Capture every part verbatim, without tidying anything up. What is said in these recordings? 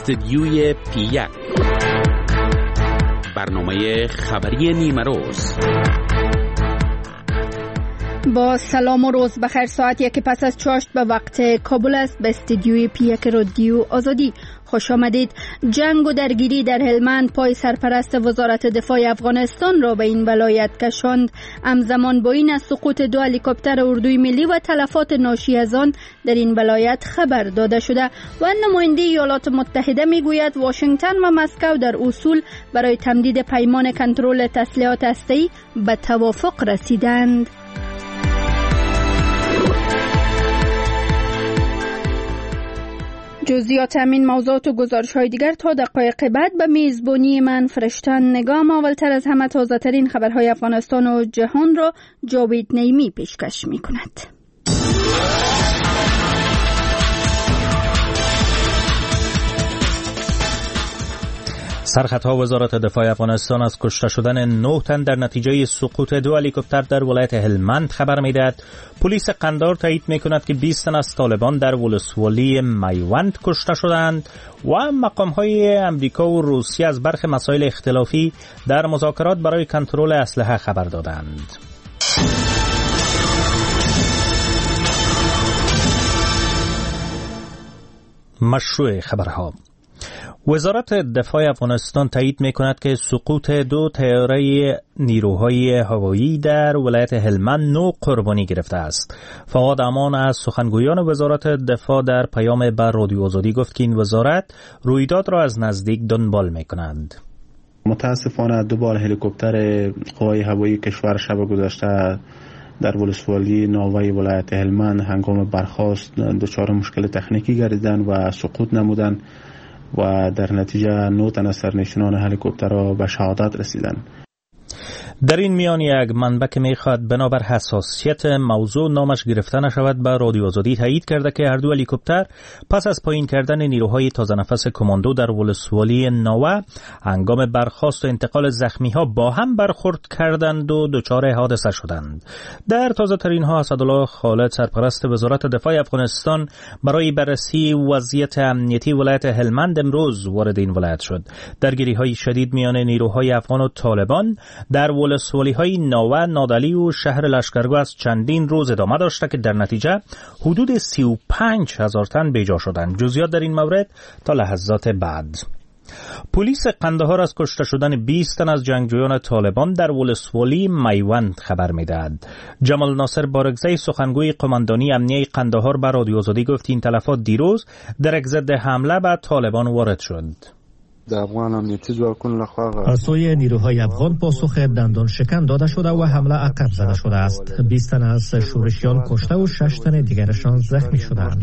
استدیوی پی یک، برنامه خبری نیمه روز. با سلام و روز بخیر. ساعت یک پس از چاشت به وقت کابل است. به استدیوی پی یک رادیو آزادی خوش آمدید. جنگ و درگیری در هلمند پای سرپرست وزارت دفاع افغانستان را به این ولایت کشاند. همزمان با این از سقوط دو هلیکوپتر اردوی ملی و تلفات ناشی از آن در این ولایت خبر داده شده و نماینده ایالات متحده میگوید واشنگتن و مسکو در اصول برای تمدید پیمان کنترل تسلیحات هسته‌ای به توافق رسیدند. جزئیات همین موضوعات و گزارش‌های دیگر تا دقایق بعد به میزبانی من فرشتن نگام. اولتر از همه تازه ترین خبرهای افغانستان و جهان را جاوید نیمی پیشکش می‌کند. سرخطها وزارت دفاع افغانستان از کشته شدن نه تن در نتیجه سقوط دو هلیکوپتر در ولایت هلمند خبر می‌دهد. پلیس قندهار تایید می‌کند که بیست تن از طالبان در ولسوالی میوند کشته شدند و مقام‌های امریکا و روسیه از برخی مسائل اختلافی در مذاکرات برای کنترل اسلحه خبر دادند. مشروع خبرها. وزارت دفاع افغانستان تایید می‌کند که سقوط دو طیاره نیروهای هوایی در ولایت هلمند نو قربانی گرفته است. فواد امان از سخنگویان وزارت دفاع در پیام به رادیو آزادی گفت که این وزارت رویداد را از نزدیک دنبال می‌کند. متاسفانه دو بار هلیکوپتر قوای هوایی کشور شب گذشته در ولسوالی ناوی ولایت هلمند هنگام برخاست دچار مشکل تکنیکی گردیدند و سقوط نمودند و در نتیجه نه تن از سرنشینان هلیکوپتر را به شهادت رسیدند. در این میان یک منبع که میخواد بنابر حساسیت موضوع نامش گرفته نشود به رادیو آزادی تایید کرده که هر دو هلیکوپتر پس از پایین کردن نیروهای تازه نفس کماندو در ولسوالی ناوه هنگام برخاست و انتقال زخمی ها با هم برخورد کردند و دچار حادثه شدند. در تازه ترین ها اسدالله خالد سرپرست وزارت دفاع افغانستان برای بررسی وضعیت امنیتی ولایت هلمند امروز وارد این ولایت شد. درگیری های شدید میان نیروهای افغان و طالبان در ولسوالی های ناوه، نادلی و شهر لشکرگاه از چندین روز ادامه داشته که در نتیجه حدود سی و پنج هزار تن بیجا شدند. جزئیات در این مورد تا لحظات بعد. پلیس قندهار از کشته شدن بیست تن از جنگجویان طالبان در ولسوالی میوند خبر می‌دهد. جمال ناصر بارگزی سخنگوی قماندانی امنیه قندهار به رادیو آزادی گفت این تلفات دیروز در یک ضد حمله به طالبان وارد شد. از سوی نیروهای افغان پاسخ دندان شکن داده شده و حمله عقب زده شده است. بیست تن از شورشیان کشته و شش تن دیگرشان زخمی شدند.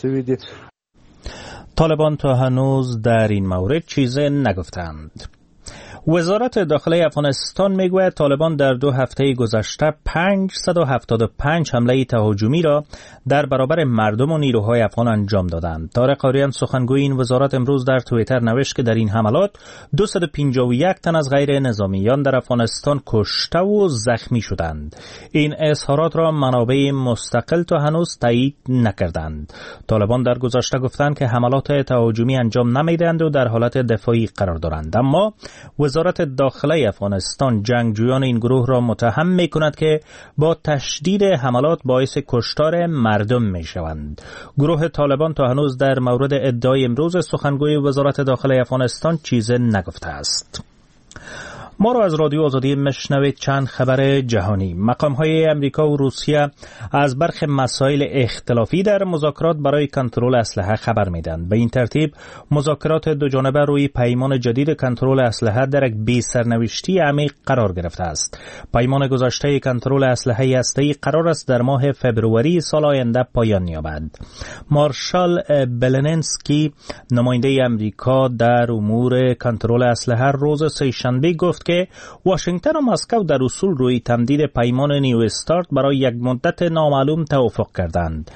طالبان تا هنوز در این مورد چیزی نگفتند. وزارت داخلی افغانستان میگوید طالبان در دو هفته گذشته پانصد و هفتاد و پنج حمله تهاجمی را در برابر مردم و نیروهای افغان انجام دادند. طارق آریان سخنگوی این وزارت امروز در توییتر نوشت که در این حملات دویست و پنجاه و یک تن از غیر نظامیان در افغانستان کشته و زخمی شدند. این اظهارات را منابع مستقل تا هنوز تایید نکردند. طالبان در گذشته گفتند که حملات تهاجمی انجام نمیدهند و در حالت دفاعی قرار دارند، اما وزارت داخلی افغانستان جنگجویان این گروه را متهم می کند که با تشدید حملات باعث کشتار مردم می شوند. گروه طالبان تا هنوز در مورد ادعای امروز سخنگوی وزارت داخلی افغانستان چیزی نگفته است. ما را از رادیو آزادی مشنوید. چند خبر جهانی. مقام‌های امریکا و روسیه از برخی مسائل اختلافی در مذاکرات برای کنترل اسلحه خبر میدند. به این ترتیب مذاکرات دو جانبه روی پیمان جدید کنترل اسلحه در یک بی سرنوشتی عمیق قرار گرفته است. پیمان گذشته کنترل اسلحه هسته‌ای قرار است در ماه فبروری سال آینده پایان یابد. مارشال بلنسکی نماینده امریکا در امور کنترل اسلحه روز سه‌شنبه گفت که واشنگتن و مسکو در اصول روی تمدید پیمان نیو استارت برای یک مدت نامعلوم توافق کردند.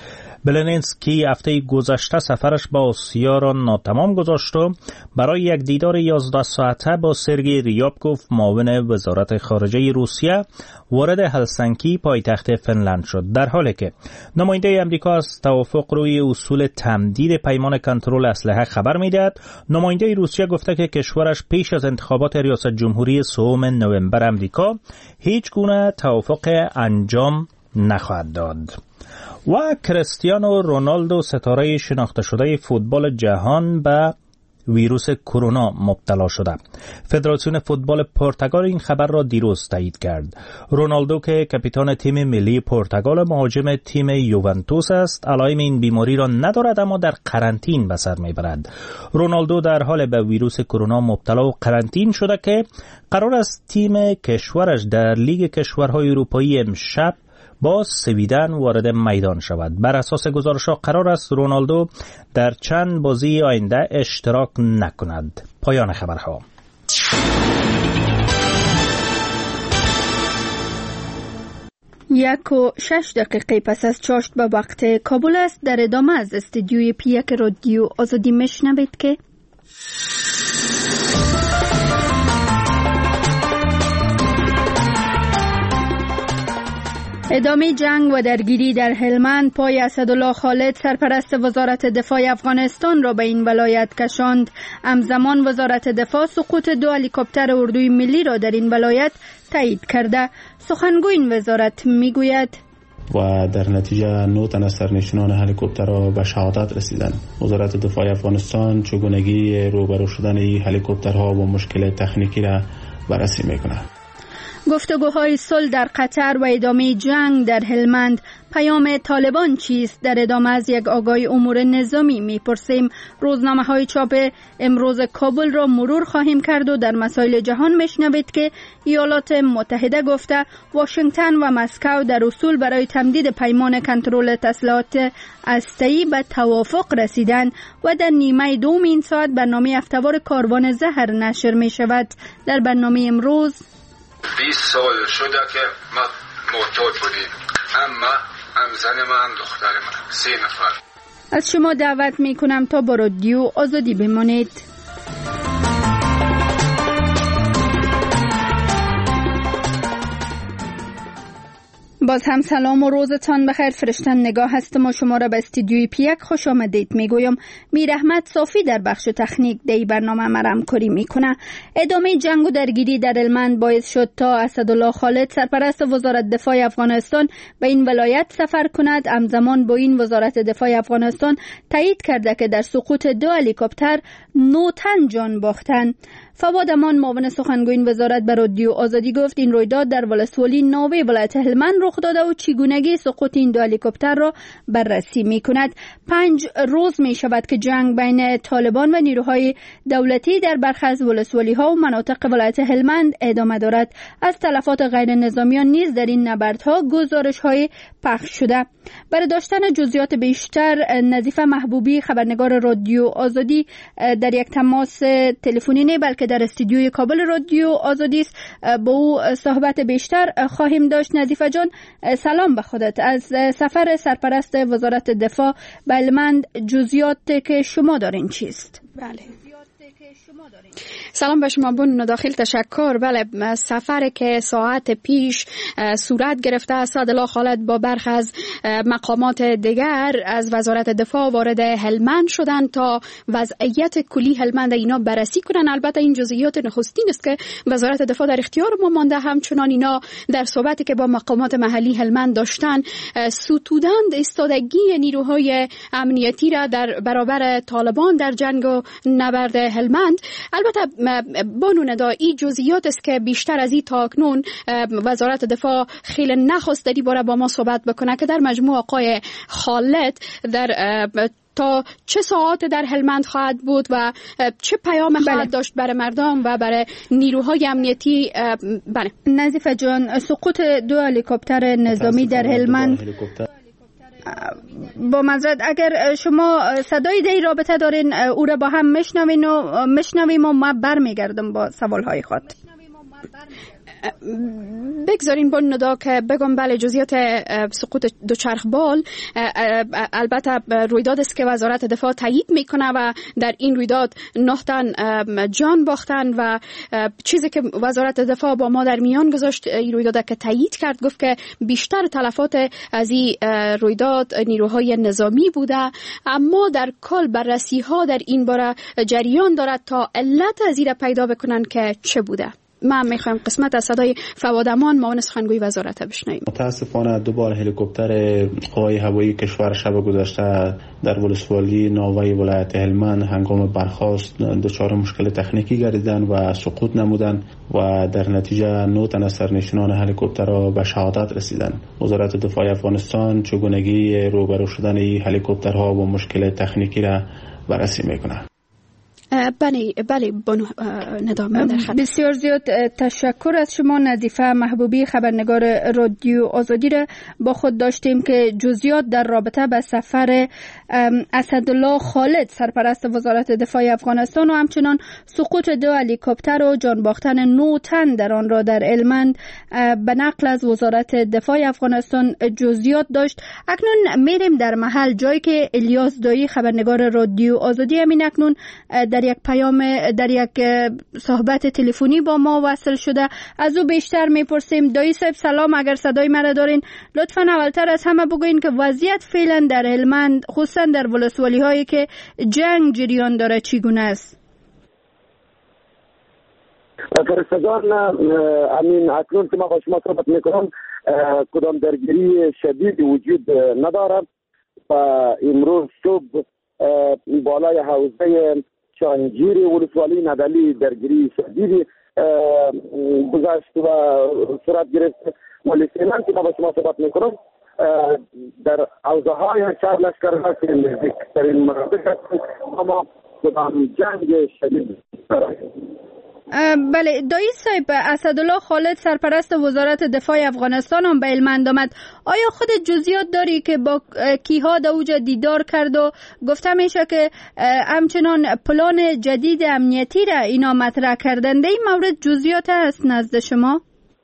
بلنسکی هفته گذشته سفرش با آسیا را ناتمام گذاشت و برای یک دیدار یازده ساعته با سرگئی ریابکوف معاون وزارت خارجه روسیه وارد هلسینکی پایتخت فنلند شد، در حالی که نماینده امریکا از توافق روی اصول تمدید پیمان کنترل اسلحه خبر میدهد. نماینده روسیه گفته که کشورش پیش از انتخابات ریاست جمهوری سوم نوامبر امریکا هیچ گونه توافق انجام نخواهد داد. و کریستیانو رونالدو ستاره شناخته شده فوتبال جهان به ویروس کرونا مبتلا شده. فدراسیون فوتبال پرتغال این خبر را دیروز تایید کرد. رونالدو که کاپیتان تیم ملی پرتغال مهاجم تیم یوونتوس است، علائم این بیماری را ندارد اما در قرنطین به سر میبرد. رونالدو در حال به ویروس کرونا مبتلا و قرنطین شده که قرار است تیم کشورش در لیگ کشورهای اروپایی امشب با سویدن وارد میدان شود. بر اساس گزارش‌ها قرار است رونالدو در چند بازی آینده اشتراک نکند. پایان خبرها. یک و شش دقیقه پس از چاشت به وقت کابل است. در ادامه از استودیوی پی یک رادیو آزادی میشنوید که ادامه جنگ و درگیری در هلمند پای اسدالله خالد سرپرست وزارت دفاع افغانستان را به این ولایت کشاند. همزمان وزارت دفاع سقوط دو هلیکوپتر اردوی ملی را در این ولایت تایید کرده. سخنگوی این وزارت میگوید و در نتیجه نه تن از سرنشینان هلیکوپترها به شهادت رسیدند. وزارت دفاع افغانستان چگونگی روبرو شدن این هلیکوپترها با مشکل تکنیکی را بررسی میکند. گفتگوهای صلح در قطر و ادامه جنگ در هلمند، پیام طالبان چیست؟ در ادامه از یک آگاهی امور نظامی میپرسیم. روزنامه های چاپ امروز کابل را مرور خواهیم کرد و در مسائل جهان میشنوید که ایالات متحده گفته واشنگتن و مسکو در اصول برای تمدید پیمان کنترل تسلیحات هسته‌ای به توافق رسیدند و در نیمه دوم این ساعت برنامه هفته‌وار کاروان زهر نشر می شود. در برنامه امروز بیست سال شده که ما معتاد بودیم، اما هم زن من دختر من سه نفر. از شما دعوت می کنم تا با رادیو آزادی بمانید. باز هم سلام و روزتان بخیر. فرشتن نگاه هستم و شما را به استودیوی پی یک خوش آمدید میگویم. میر احمد صافی در بخش تکنیک دی برنامه ما همکاری میکنه. ادامه جنگ و درگیری در هلمند باعث شد تا اسدالله خالد سرپرست وزارت دفاع افغانستان به این ولایت سفر کند. همزمان با این وزارت دفاع افغانستان تایید کرده که در سقوط دو هلیکوپتر نه تن جان باختند. فواد امان معاون سخنگوی این وزارت به رادیو آزادی گفت این رویداد در ولسوالی ناوه ولایت هلمند رخ داده و چگونگی سقوط این دو هلیکوپتر را بررسی می کند. پنج روز می شود که جنگ بین طالبان و نیروهای دولتی در برخی از ولسوالی ها و مناطق ولایت هلمند ادامه دارد. از تلفات غیر نظامیان نیز در این نبردها گزارش های پخش شده. برای داشتن جزئیات بیشتر نظیفه محبوبی خبرنگار رادیو آزادی در یک تماس تلفنی نه بلکه در استودیوی کابل رادیو آزادی است. با او صحبت بیشتر خواهیم داشت. نظیفه جان سلام به خودت. از سفر سرپرست وزارت دفاع به هلمند جزئیات که شما دارین چیست؟ بله سلام به شما بون داخل تشکر. بله سفر که ساعت پیش صورت گرفته اسدالله خالد با برخی از مقامات دیگر از وزارت دفاع وارد هلمند شدند تا وضعیت کلی هلمند اینا بررسی کنن. البته این جزئیات نخستین است که وزارت دفاع در اختیار ما مانده. همچنان اینا در صحبتی که با مقامات محلی هلمند داشتن ستودند ایستادگی نیروهای امنیتی را در برابر طالبان در جنگ و نبرد هلمند. البته بانو ندا این جزئیات است که بیشتر از این تا اکنون وزارت دفاع خیلی نخواست در این باره با ما صحبت بکنه که در مجموع آقای خالد در تا چه ساعت در هلمند خواهد بود و چه پیام خواهد بله. داشت برای مردم و برای نیروهای امنیتی. بله نظیفه جان، سقوط دو هلیکوپتر نظامی در هلمند با معذرت اگر شما صدای دی رابطه دارین او را با هم میشنوین و میشنویم و ما برمیگردم با سوالهای خود. بگذارین با ندا که بگم بله جزئیات سقوط دوچرخه‌بال البته رویداد است که وزارت دفاع تایید میکنه و در این رویداد نه تن جان باختن و چیزی که وزارت دفاع با ما در میان گذاشت این رویداد که تایید کرد گفت که بیشتر تلفات از این رویداد نیروهای نظامی بوده، اما در کل بررسی ها در این باره جریان دارد تا علت از این پیدا بکنن که چه بوده. من میخوایم قسمت از صدای فواد امان معاون سخنگوی وزارت بشنویم. متاسفانه دو بار هلیکوپتر قوای هوایی کشور شب گذشته در ولسوالی ناوه ولایت هلمند هنگام برخاست دچار مشکل تکنیکی گردیدند و سقوط نمودند و در نتیجه نه تن از سرنشینان هلیکوپتر را به شهادت رسیدند. وزارت دفاع افغانستان چگونگی روبرو شدن این هلیکوپترها با مشکل تکنیکی را بررسی میکنه. بله بله بانو ندامه در خط. بسیار زیاد تشکر از شما. نظیفه محبوبی خبرنگار رادیو آزادی را با خود داشتیم که جزئیات در رابطه به سفر اسدالله خالد سرپرست وزارت دفاع افغانستان و همچنان سقوط دو هلیکوپتر و جان باختن نه تن در آن را در هلمند به نقل از وزارت دفاع افغانستان جزئیات داشت. اکنون میریم در محل جایی که الیاس دایی خبرنگار رادیو آزادی همین اکنون در یک پیام در یک صحبت تلفنی با ما وصل شده. از او بیشتر میپرسیم. دایی صاحب سلام، اگر صدای مرا دارین لطفاً اولتر از همه بگوین که وضعیت فعلا در هلمند خصوصا در ولسوالی هایی که جنگ جریان داره چگونه است؟ فرستگان امین اکنون که ما با شما صحبت میکنم کدام درگیری شدید وجود ندارد و امروز صبح بالای حوزه شاهنگیر ولسوالی ندلی درگیری شدیدی گذشت و صورت گرفت. ولی فعلا که ما با شما صحبت میکنم در حوزه های چهار لشکرگاه که نزدیکترین مناطق هستند اما کدام جنگ شدید دارد. بله دایی صاحب، اسدالله خالد سرپرست وزارت دفاع افغانستان هم به هلمند آمد. آیا خود جزئیات داری که با کیها در اوجا دیدار کرد و گفته میشه که همچنان پلان جدید امنیتی را اینا مطرح کردند؟ این مورد جزئیات هست نزد شما؟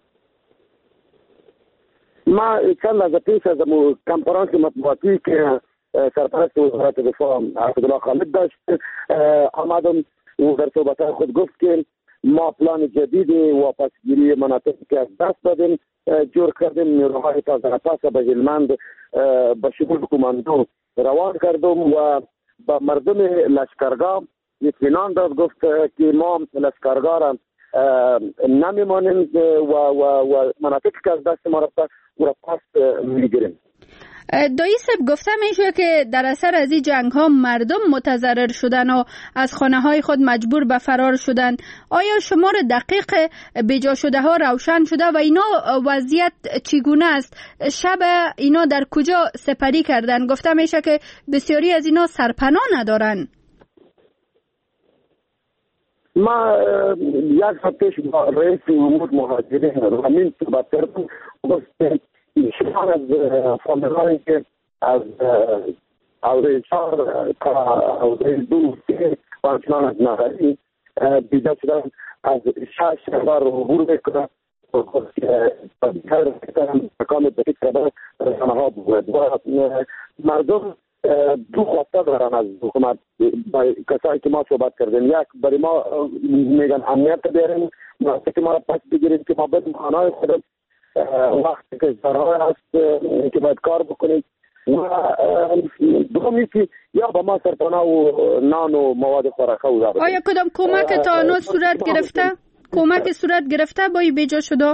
ما چند لحظه پیش از کنفرانس مطبوعاتی که سرپرست وزارت دفاع اسدالله خالد داشت آمدم و در صحبت خود گفت که ما پلان جدید واپسگیری مناطقی که از دست دادیم جور کردیم. نیروهای تازه نفس به هلمند به شمول کماندو روان کردم و به مردم لشکرگاه اطمینان داد. گفت که ما لشکرگاه را نمیمانیم و, و, و مناطقی که از دست ما رفته او را پس میگیریم. دایی صاحب گفته میشه که در اثر از این جنگ ها مردم متضرر شدن و از خانه های خود مجبور به فرار شدن. آیا شمار دقیق بیجا شده ها روشن شده و اینا وضعیت چگونه است؟ شب اینا در کجا سپری کردن؟ گفته میشه که بسیاری از اینا سرپناه ندارن. ما یک ساعت پیش با رئیس امور مهاجرین همین صحبت کردم. گفت شمار از فامیلایی که از حوزه چهار تا حوزه دو سه و همچنان از نغری بیدار شدن از شش نفر عبور میکنن مکان دقیق کردن رسانه ها بود و مردم دو خواسته دارن از حکومت. کسایی که ما صحبت کردیم یک برای ما میگن امنیت بیاریم، مناسک ما را پس بگیریم که ما بدیم خانه خودم وقتی که ضرار هست که باید کار بکنیم و دومی که یا با ما سرپناه و نان و مواد خوراکه و دارد. آیا کدام کمک تا آنها صورت گرفته؟ کمک صورت گرفته با این بیجا شده؟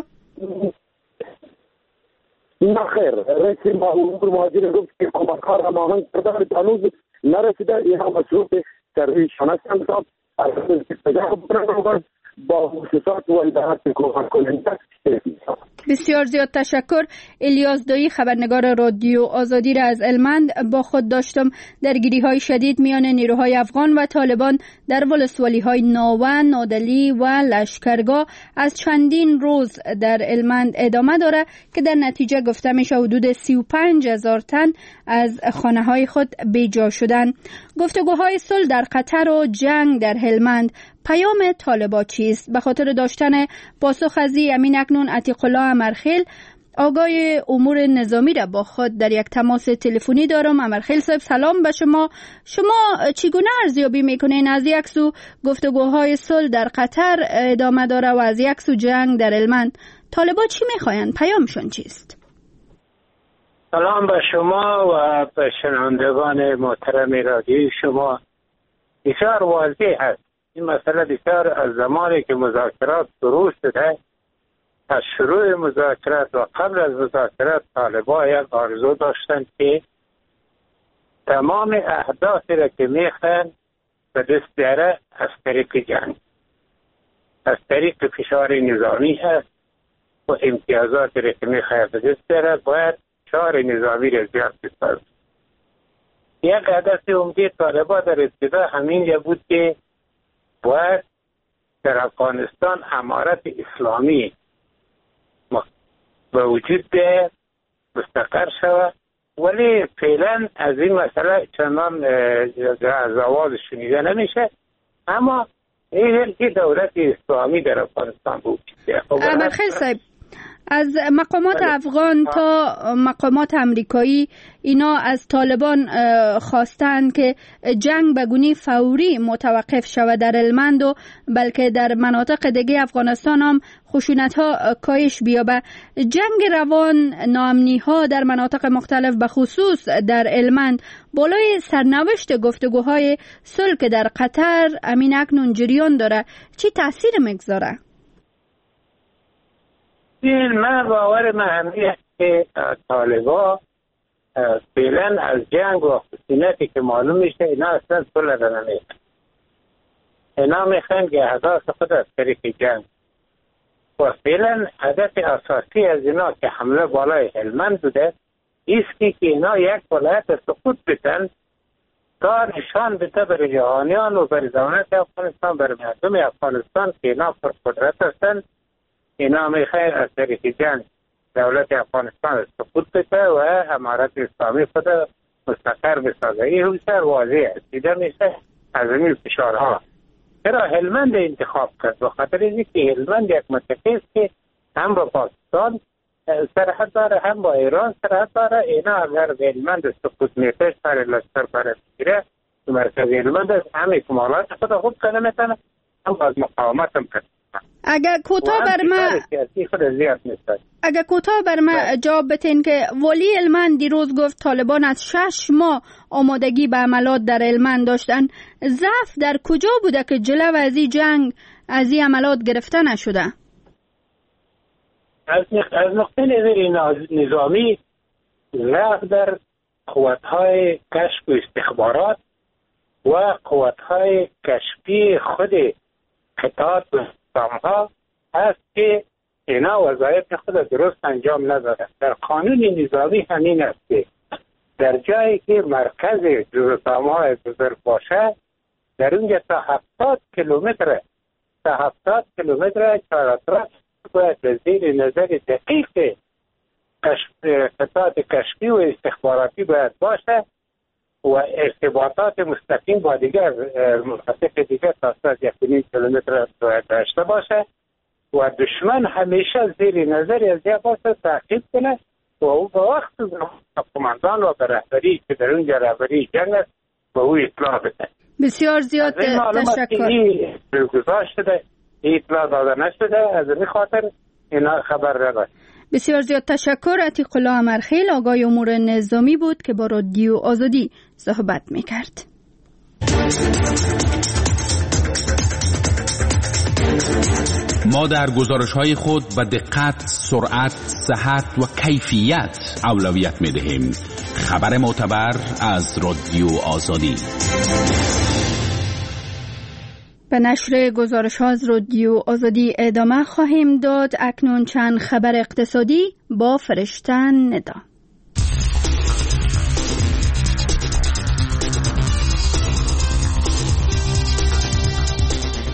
نه خیر، رئیس امور مهاجرین گفت که کمک ها را ماهنگ کردن هنوز نرسیده. این هم مصروف سرویشان هستند تا از استجاب بکنند با مؤسسات و ادارات کمک کننده. بسیار زیاد تشکر. الیاس دایی خبرنگار رادیو آزادی را از هلمند با خود داشتم. درگیری های شدید میان نیروهای افغان و طالبان در ولسوالی های ناوه، نادلی و لشکرگاه از چندین روز در هلمند ادامه داره که در نتیجه گفته میشه حدود سی و پنج هزار تن از خانه های خود بیجا شدن. گفتگوهای صلح در قطر و جنگ در هلمند پیام طالبان چیست؟ به خاطر داشتن پاسخ از امین اکنون عتیق الله امرخیل آگاه امور نظامی را با خود در یک تماس تلفنی دارم. امرخیل صاحب سلام به شما. شما چگونه ارزیابی میکنین؟ از یک سو گفتگوهای صلح در قطر ادامه داره و از یک سو جنگ در هلمند. طالبان چی میخواین؟ پیامشون چیست؟ سلام به شما و به شنوندگان محترم رادیوی شما. بسیار واضح است این مسئله، بسیار از زمانی که مذاکرات شروع شده، از شروع مذاکرات و قبل از مذاکرات طالبان یک آرزو داشتند که تمام اهدافی را که میخوان به دست بیاره از طریق جنگ، از طریق فشار نظامی هست و امتیازاتی را که میخواد به دست بیاره باید فشار نظامی را زیاد بسازد. یک هدف عمده طالبان در ابتدا همین بود که باید در افغانستان امارت اسلامی به وجود بیاید، مستقر شود، ولی فعلا از این مسئله چندان از آواز شنیده نمیشه. اما این دولت اسلامی در افغانستان بود. امرخیل صاحب، از مقامات افغان تا مقامات امریکایی اینا از طالبان خواستند که جنگ به گونه فوری متوقف شود در هلمند و بلکه در مناطق دیگه افغانستان هم خشونت ها کاهش بیابه. جنگ روان، ناامنی ها در مناطق مختلف به خصوص در هلمند بالای سرنوشت گفتگوهای صلح که در قطر امین اکنون جریان داره چی تاثیر میگذاره؟ من باور من همیه که طالبان فعلا از جنگ و خشونتی که معلوم میشه اینا اصلا صلح را نمیخوان. اینا میخوان که اهداف خود از طریق جنگ و فعلا هدف اساسی از اینا که حمله بالای هلمند بوده ایستی که اینا یک ولایت سقوط بتن تا نشان بده بر جهانیان و بر دولت افغانستان، بر مردم افغانستان که اینا پر قدرت هستند. اینا میخواه از طریق جنگ دولت افغانستان سقوط بده و امارت اسلامی خود مستقر بسازه. این بسیار واضح است، دیده میشه از این فشارها. چرا هلمند انتخاب کرد؟ بخاطر اینکه هلمند یک منطقه است که هم با پاکستان سرحد داره هم با ایران سرحد داره. اینا اگر هلمند سقوط میشه سر لشکر برای بگیره تو مرکز هلمند همه کمالات خود خوب کنه میتونه، هم از مقاومت هم کرد. اگر کوتاه بر ما اگر کوتاه بر ما جواب بتین که ولی هلمند دیروز گفت طالبان از شش ماه آمادگی به عملات در هلمند داشتن. ضعف در کجا بوده که جلو از این جنگ از این عملات گرفته نشده؟ از از نقطه نظر نظامی ضعف در قوت‌های کشف و استخبارات و قوت‌های کشفی خود قطعات و ها هست که اینا وظایف خود درست انجام نداده. در قانون نظامی همین است که در جایی که مرکز جزء بزرگ باشه در اونجا تا هفتاد کیلومتر تا هفتاد کیلومتر چهارطرف باید به زیر نظر دقیق قطعات کشفی و استخباراتی باید باشه و ارتباطات مستقیم با دیگر مناطق دیگر تا از یک نیم کیلومتر باید داشته باشه و دشمن همیشه زیر نظر از یک باشه تعقیب کنه و او به وقت قماندان و به رهبری که در اونجا رهبری جنگ است به او اطلاع بده. بسیار زیاد تشکر. این گذاشت شده، این اطلاع داده نشده، از این خاطر اینا خبر نداشت. بسیار زیاد تشکر. عتیق الله امرخیل آگاه امور نظامی بود که با رادیو آزادی صحبت میکرد. ما در گزارش‌های خود به دقت، سرعت، صحت و کیفیت اولویت می‌دهیم. خبر معتبر از رادیو آزادی. به نشر گزارش‌ها از رادیو آزادی ادامه خواهیم داد. اکنون چند خبر اقتصادی با فرشتن ندا.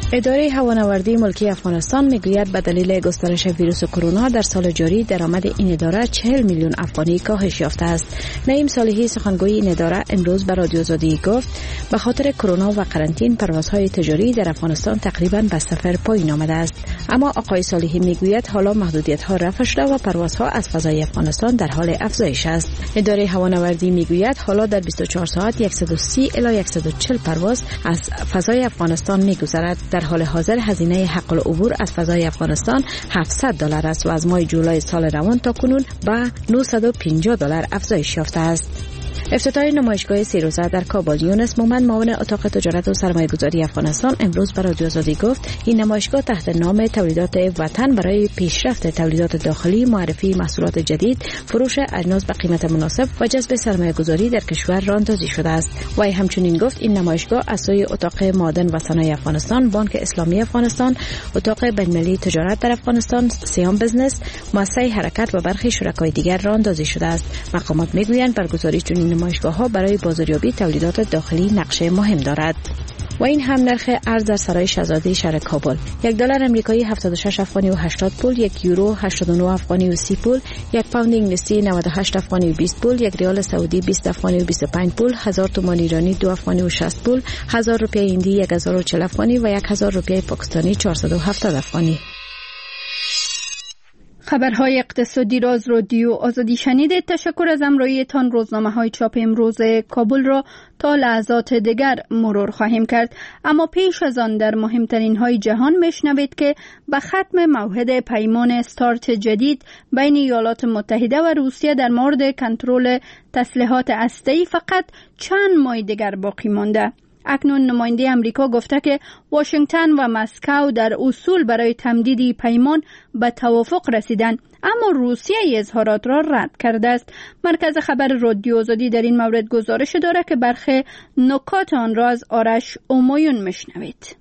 اداره هوانوردی ملکی افغانستان میگوید به دلیل گسترش ویروس کرونا در سال جاری درآمد این اداره چهل میلیون افغانی کاهش یافته است. نعیم صالحی سخنگوی این اداره امروز به رادیو آزادی گفت به خاطر کرونا و قرنطینه پروازهای تجاری در افغانستان تقریبا به صفر پایین آمده است. اما آقای صالحی میگوید حالا محدودیت ها رفع شده و پروازها از فضای افغانستان در حال افزایش است. اداره هوانوردی میگوید حالا در بیست و چهار ساعت صد و سی الی صد و چهل پرواز از فضای افغانستان میگذرد. در حال حاضر هزینه حق العبور از فضای افغانستان هفتصد دلار است و از ماه جولای سال روان تا کنون به نهصد و پنجاه دلار افزایش یافته است. افتتاح نمایشگاه سی روزه در کابل. یونس مومن معاون اتاق تجارت و سرمایه‌گذاری افغانستان امروز به رادیو آزادی گفت این نمایشگاه تحت نام تولیدات وطن برای پیشرفت تولیدات داخلی، معرفی محصولات جدید، فروش اجناس به قیمت مناسب و جذب سرمایه‌گذاری در کشور راه‌اندازی شده است. و همچنین گفت این نمایشگاه از سوی اتاق معدن و صنایع افغانستان، بانک اسلامی افغانستان، اتاق بین‌المللی تجارت در افغانستان، سیام بزنس، مؤسسه حرکت و برخی شرکای دیگر راه‌اندازی شده است. مقامات میگویند برگزاری چنین نمایشگاه‌ها برای بازاریابی تولیدات داخلی نقش مهم دارد. و این هم نرخ ارز در سرای شاهزاده شهر کابل. یک دلار امریکایی هفتاد و شش افغانی و هشتاد پول، یک یورو هشتاد و نه افغانی و سی پول، یک پوند انگلیسی نود و هشت افغانی و بیست پول، یک ریال سعودی بیست افغانی و بیست و پنج پول، هزار تومان ایرانی دو افغانی و شصت پول، هزار روپیه هندی یک هزار و چهل افغانی و یک هزار روپیه پاکستانی چهارصد و هفتاد افغانی. خبرهای اقتصادی را از رادیو آزادی شنیدید. تشکر از همراهیتان. روزنامه های چاپ امروز کابل را تا لحظات دیگر مرور خواهیم کرد، اما پیش از آن در مهمترین های جهان میشنوید که به ختم موعد پیمان استارت جدید بین ایالات متحده و روسیه در مورد کنترل تسلیحات هسته‌ای فقط چند ماه دیگر باقی مانده. اکنون نماینده امریکا گفته که واشنگتن و مسکو در اصول برای تمدید پیمان به توافق رسیدند، اما روسیه اظهارات را رد کرده است. مرکز خبر رادیو آزادی در این مورد گزارش دارد که برخی نکات آن را از آرش اومایون میشنوید.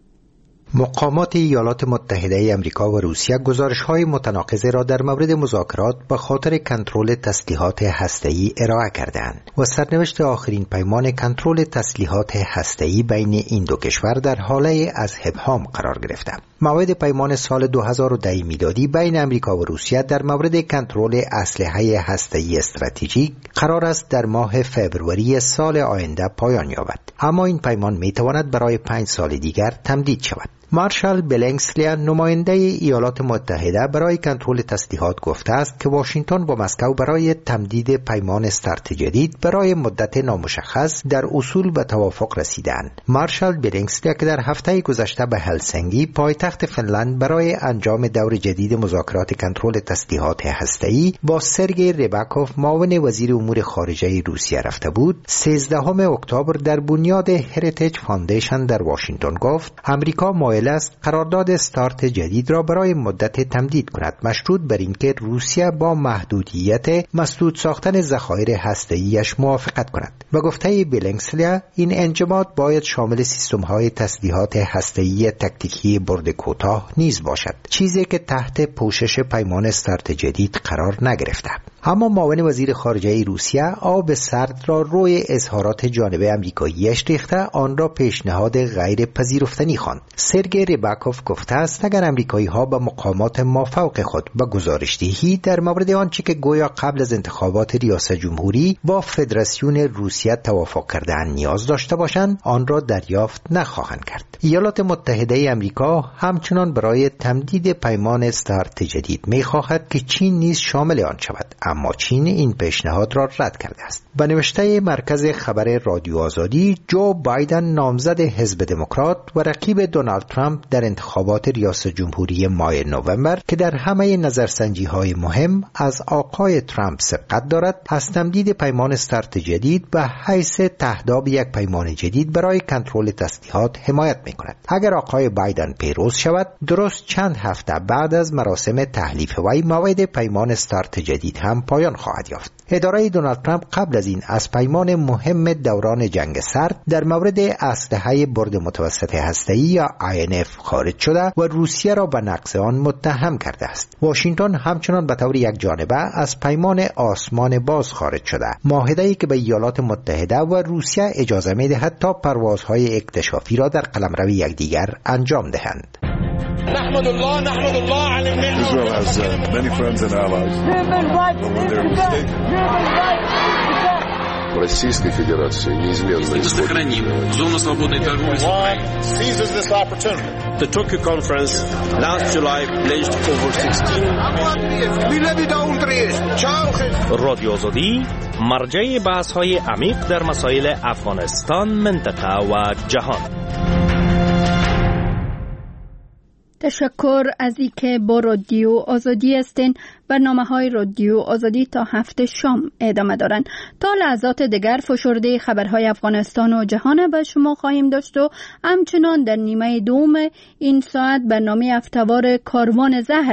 مقامات ایالات متحده آمریکا و روسیه گزارش‌های متناقض را در مورد مذاکرات به خاطر کنترل تسلیحات هسته‌ای ارائه کردند و سرنوشت آخرین پیمان کنترل تسلیحات هسته‌ای بین این دو کشور در حاله از ابهام قرار گرفته. موعد پیمان سال دو هزار و ده میلادی بین آمریکا و روسیه در مورد کنترل اسلحه هسته‌ای استراتژیک قرار است در ماه فوریه سال آینده پایان یابد، اما این پیمان می‌تواند برای پنج سال دیگر تمدید شود. مارشال بلنگسلی نماینده ایالات متحده برای کنترل تسلیحات گفته است که واشنگتن با مسکو برای تمدید پیمان استارت جدید برای مدت نامشخص در اصول به توافق رسیدند. مارشال بلنگسلی که در هفته گذشته به هلسینکی پایتخت فنلند برای انجام دور جدید مذاکرات کنترل تسلیحات هسته‌ای با سرگئی ریباکوف معاون وزیر امور خارجه روسیه رفته بود، سیزدهم اکتبر در بنیاد هریتیج فاندیشن در واشنگتن گفت امریکا مایل است قرارداد استارت جدید را برای مدت تمدید کند، مشروط بر اینکه روسیه با محدودیت مسدود ساختن ذخایر هسته‌ایش موافقت کند. و گفته بلنگسلی این انجماد باید شامل سیستم‌های تسلیحات هسته‌ای تکتیکی برد کوتاه نیز باشد، چیزی که تحت پوشش پیمان استارت جدید قرار نگرفته. اما معاون وزیر خارجه روسیه آب سرد را روی اظهارات جانب آمریکایی‌اش ریخته، آن را پیشنهاد غیر پذیرفتنی خواند. سرگئی ریباکوف گفته است اگر آمریکایی‌ها به مقامات مافوق خود به گزارش‌دهی در مورد آنچه که گویا قبل از انتخابات ریاست جمهوری با فدراسیون روسیه توافق کرده‌اند نیاز داشته باشند، آن را دریافت نخواهند کرد. ایالات متحده آمریکا همچنان برای تمدید پیمان استارت جدید می‌خواهد که چین نیز شامل آن شود، اما چین این پیشنهاد را رد کرده است. به نوشته مرکز خبر رادیو آزادی، جو بایدن نامزد حزب دموکرات و رقیب دونالد ترامپ در انتخابات ریاست جمهوری ماه نوامبر که در همه نظرسنجی‌های مهم از آقای ترامپ سبقت دارد، از تمدید پیمان استارت جدید به حیث تهداب یک پیمان جدید برای کنترل تسلیحات حمایت می‌کند. اگر آقای بایدن پیروز شود، درست چند هفته بعد از مراسم تحلیف وی موعد پیمان استارت جدید هم هم پایان خواهد یافت. اداره دونالد ترامپ قبل از این از پیمان مهم دوران جنگ سرد در مورد اسلحه برد متوسط هسته‌ای یا آی ان اف خارج شده و روسیه را به نقض آن متهم کرده است. واشنگتن همچنان به طور یک جانبه از پیمان آسمان باز خارج شده، معاهده‌ای که به ایالات متحده و روسیه اجازه می‌دهد تا پروازهای اکتشافی را در قلمرو یکدیگر انجام دهند. نحمد الله نحمد الله علی النعمة. Israel has uh, many friends and allies. В Российской Федерации неизменно сохраним зону свободной торговли с Украиной. Seizes this opportunity. The Tokyo conference last July pledged over sixteen. رادیو آزادی مرجع بحث‌های عمیق در مسائل افغانستان، منطقه و جهان. تشکر از اینکه با رادیو آزادی هستین. برنامه های رادیو آزادی تا هفت شام ادامه دارن. تا لحظات دیگر فشرده خبرهای افغانستان و جهان به شما خواهیم داشت و همچنان در نیمه دوم این ساعت برنامه هفته‌وار کاروان زهر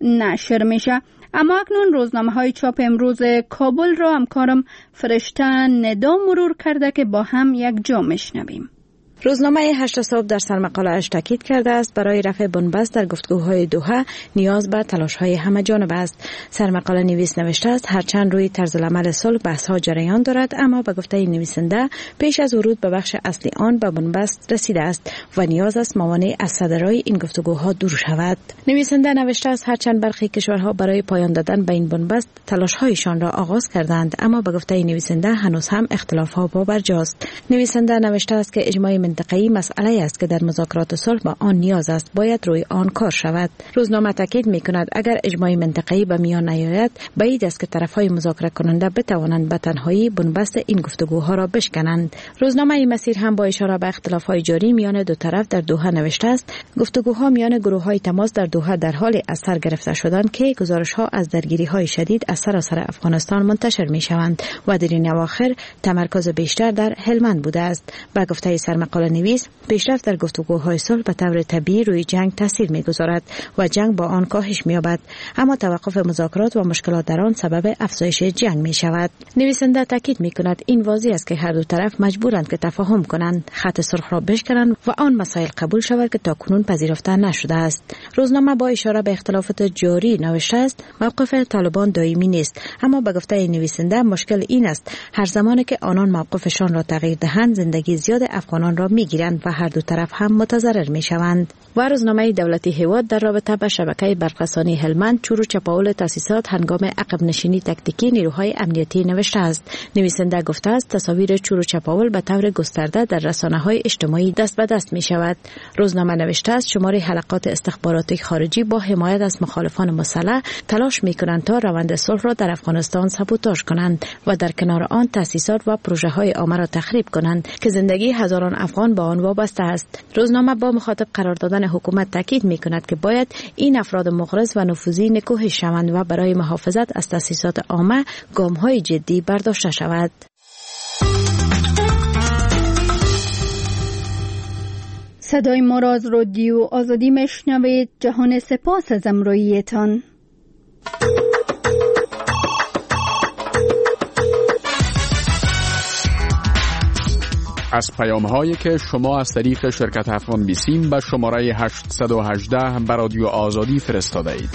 نشر میشه. اما اکنون روزنامه های چاپ امروز کابل را همکارم فرشته ندا مرور کرده که با هم یک جا میشنویم. روزنامه هشت صبح در سرمقاله‌اش تاکید کرده است برای رفع بنبست در گفتگوهای دوحه نیاز بر تلاش‌های همه جانبه است. سرمقاله نویس نوشته است هرچند روی طرز العمل صلح بحث‌ها جریان دارد، اما به گفته نویسنده پیش از ورود به بخش اصلی آن به بنبست رسیده است و نیاز است موانع از صدرای این گفتگوها دور شود. نویسنده نوشته است هرچند برخی کشورها برای پایان دادن به این بنبست تلاش‌هایشان را آغاز کردند، اما به گفته نویسنده هنوز هم اختلاف‌ها پابرجاست. نویسنده نوشته است که اجماع منطقه‌ای مسئله است که در مذاکرات صلح با آن نیاز است، باید روی آن کار شود. روزنامه تاکید می‌کند اگر اجماع منطقه‌ای به میان نیاید، بعید است که طرف‌های مذاکره کننده بتوانند به تنهایی بنبست این گفتگوها را بشکنند. روزنامه این مسیر هم با اشاره به اختلاف‌های جاری میان دو طرف در دوحه نوشته است گفتگوها میان گروه‌های تماس در دوحه در حال از سر گرفته شدند که گزارش‌ها از درگیری‌های شدید از سراسر افغانستان منتشر می‌شوند و در این اواخر تمرکز بیشتر در هلمند بوده است. با گفته سرمقاله نویس پیشرفت در گفتگوهای صلح به طور طبیعی روی جنگ تاثیر می‌گذارد و جنگ با آن کاهش می‌یابد، اما توقف مذاکرات و مشکلات در آن سبب افزایش جنگ می‌شود. نویسنده تاکید می‌کند این واضح است که هر دو طرف مجبورند که تفاهم کنند، خط صلح را بشکنند و آن مسائل قبول شود که تاکنون پذیرفته نشده است. روزنامه با اشاره به اختلافات جاری نوشته است موقف طالبان دائمی نیست، اما به گفته نویسنده مشکل این است هر زمانی که آنان موقفشان را تغییر دهند زندگی زیاد افغانان را می‌گیرند و هر دو طرف هم متضرر می‌شوند. و روزنامه دولتی هیواد در رابطه با شبکه برقرسانی هلمند چور و چپاول تاسیسات هنگام عقب نشینی تکتیکی نیروهای امنیتی نوشته است. نویسنده گفته است تصاویر چور و چپاول به طور گسترده در رسانه‌های اجتماعی دست به دست می‌شود. روزنامه نوشته است شماری حلقات استخباراتی خارجی با حمایت از مخالفان مسلح تلاش می‌کنند تا روند صلح را در افغانستان سابوتاژ کنند و در کنار آن تاسیسات و پروژه‌های عامه را تخریب کنند که زندگی هزاران افغان با آن وابسته است. روزنامه با مخاطب قرار دادن حکومت تاکید می‌کند که باید این افراد مغرض و نفوذی نکوهش شوند و برای محافظت از تاسیسات عامه گام‌های جدی برداشته شود. صدای ما را از رادیو آزادی میشنوید. جهان سپاس از همراهیتان. از پیام‌هایی که شما از طریق شرکت افغان بیسیم به شماره هشت یک هشت به رادیو آزادی فرستاده اید.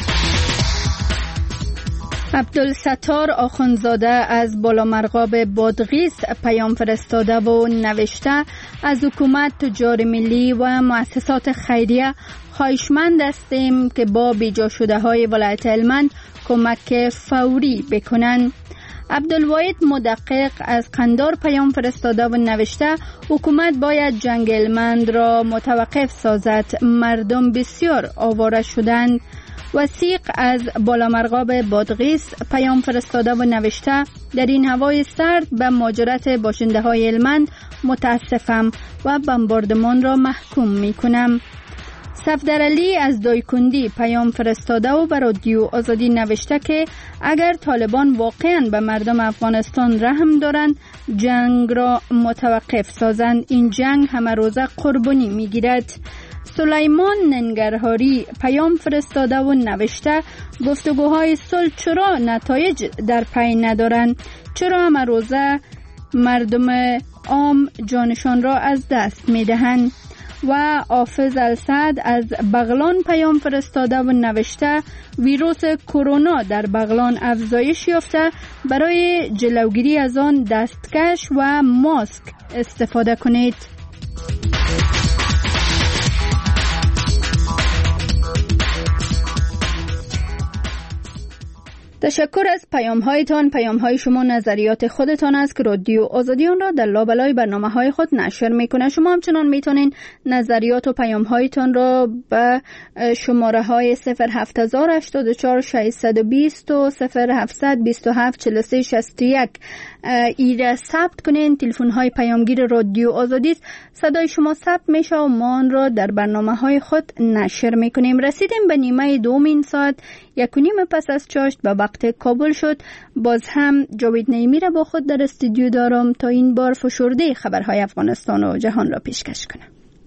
عبدالستار آخوندزاده از بالامرغاب بادغیس پیام فرستاده و نوشته از حکومت، تجار ملی و مؤسسات خیریه خواهشمند هستیم که با بیجا شده های ولایت هلمند کمک فوری بکنند. عبدالواحد مدقق از قندار پیام فرستاده و نوشته حکومت باید جنگ هلمند را متوقف سازد، مردم بسیار آواره شدند. وثیق از بالامرغاب بادغیس پیام فرستاده و نوشته در این هوای سرد به مهاجرت باشنده های هلمند متاسفم و بمباردمان را محکوم می کنم. صفدرعلی از دایکندی پیام فرستاده و بر رادیو آزادی نوشته که اگر طالبان واقعا به مردم افغانستان رحم دارند جنگ را متوقف سازند، این جنگ همه روزه قربانی می گیرد. سلیمان ننگرهاری پیام فرستاده و نوشته گفتگوهای صلح چرا نتایج در پی ندارند؟ چرا همه روزه مردم عام جانشان را از دست می دهند؟ و حافظ السعد از بغلان پیام فرستاده و نوشته ویروس کرونا در بغلان افزایش یافته، برای جلوگیری از آن دستکش و ماسک استفاده کنید. تشکر از پیام هایتان. پیام های شما نظریات خودتان است که رادیو آزادی آن را در لابلای برنامه های خود نشر میکنه. شما همچنان میتونین نظریات و پیام هایتان را به شماره های صفر هفت هزار هشتاد و چهار ششصد و بیست و صفر هفتصد بیست و هفت چهل و سه شصت و یک ایره ثبت کنین. تلفن های پیامگیر رادیو آزادی است. صدای شما ثبت میشه و ما آن را در برنامه های خود نشر میکنیم. رسیدیم به نیمه دوم این ساعت، یک و نیم پس از چاشت به وقت کابل شد. باز هم جاوید نعیمی را با خود در استودیو دارم تا این بار فشرده خبرهای افغانستان و جهان را پیشکش کنم.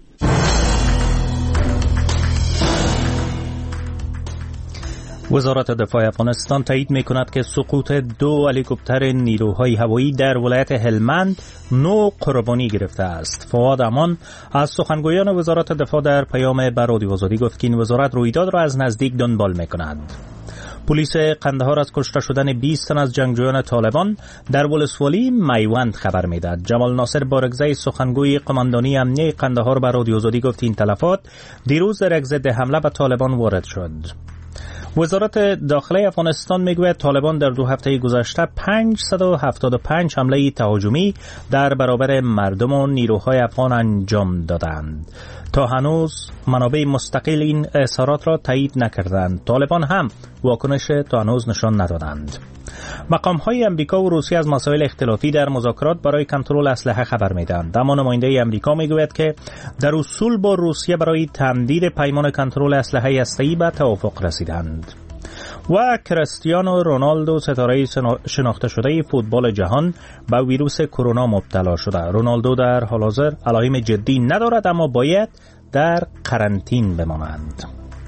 وزارت دفاع افغانستان تایید می‌کند که سقوط دو هلیکوپتر نیروهای هوایی در ولایت هلمند نو قربانی گرفته است. فواد امان از سخنگویان وزارت دفاع در پیام به رادیو آزادی گفت که این وزارت رویداد را از نزدیک دنبال می‌کند. پلیس قندهار از کشته شدن بیست تن از جنگجویان طالبان در ولسوالی میوند خبر میداد. جمال ناصر بارگزی سخنگوی قماندانی امنیه قندهار به رادیو آزادی گفت این تلفات دیروز در یک ضد حمله به طالبان وارد شد. وزارت داخلی افغانستان میگوید طالبان در دو هفته گذشته پانصد و هفتاد و پنج حمله تهاجمی در برابر مردم و نیروهای افغان انجام دادند. تا هنوز منابع مستقل این اظهارات را تایید نکردند. طالبان هم واکنش تا هنوز نشان ندادند. مقام‌های امریکا و روسیه از مسائل اختلافی در مذاکرات برای کنترل اسلحه خبر می‌دهند. اما نماینده امریکا میگوید که در اصول با روسیه برای تمدید پیمان کنترل اسلحه هسته‌ای به توافق رسیدند. و کریستیانو رونالدو ستاره شناخته شده فوتبال جهان به ویروس کرونا مبتلا شده. رونالدو در حال حاضر علائم جدی ندارد اما باید در قرنطین بماند.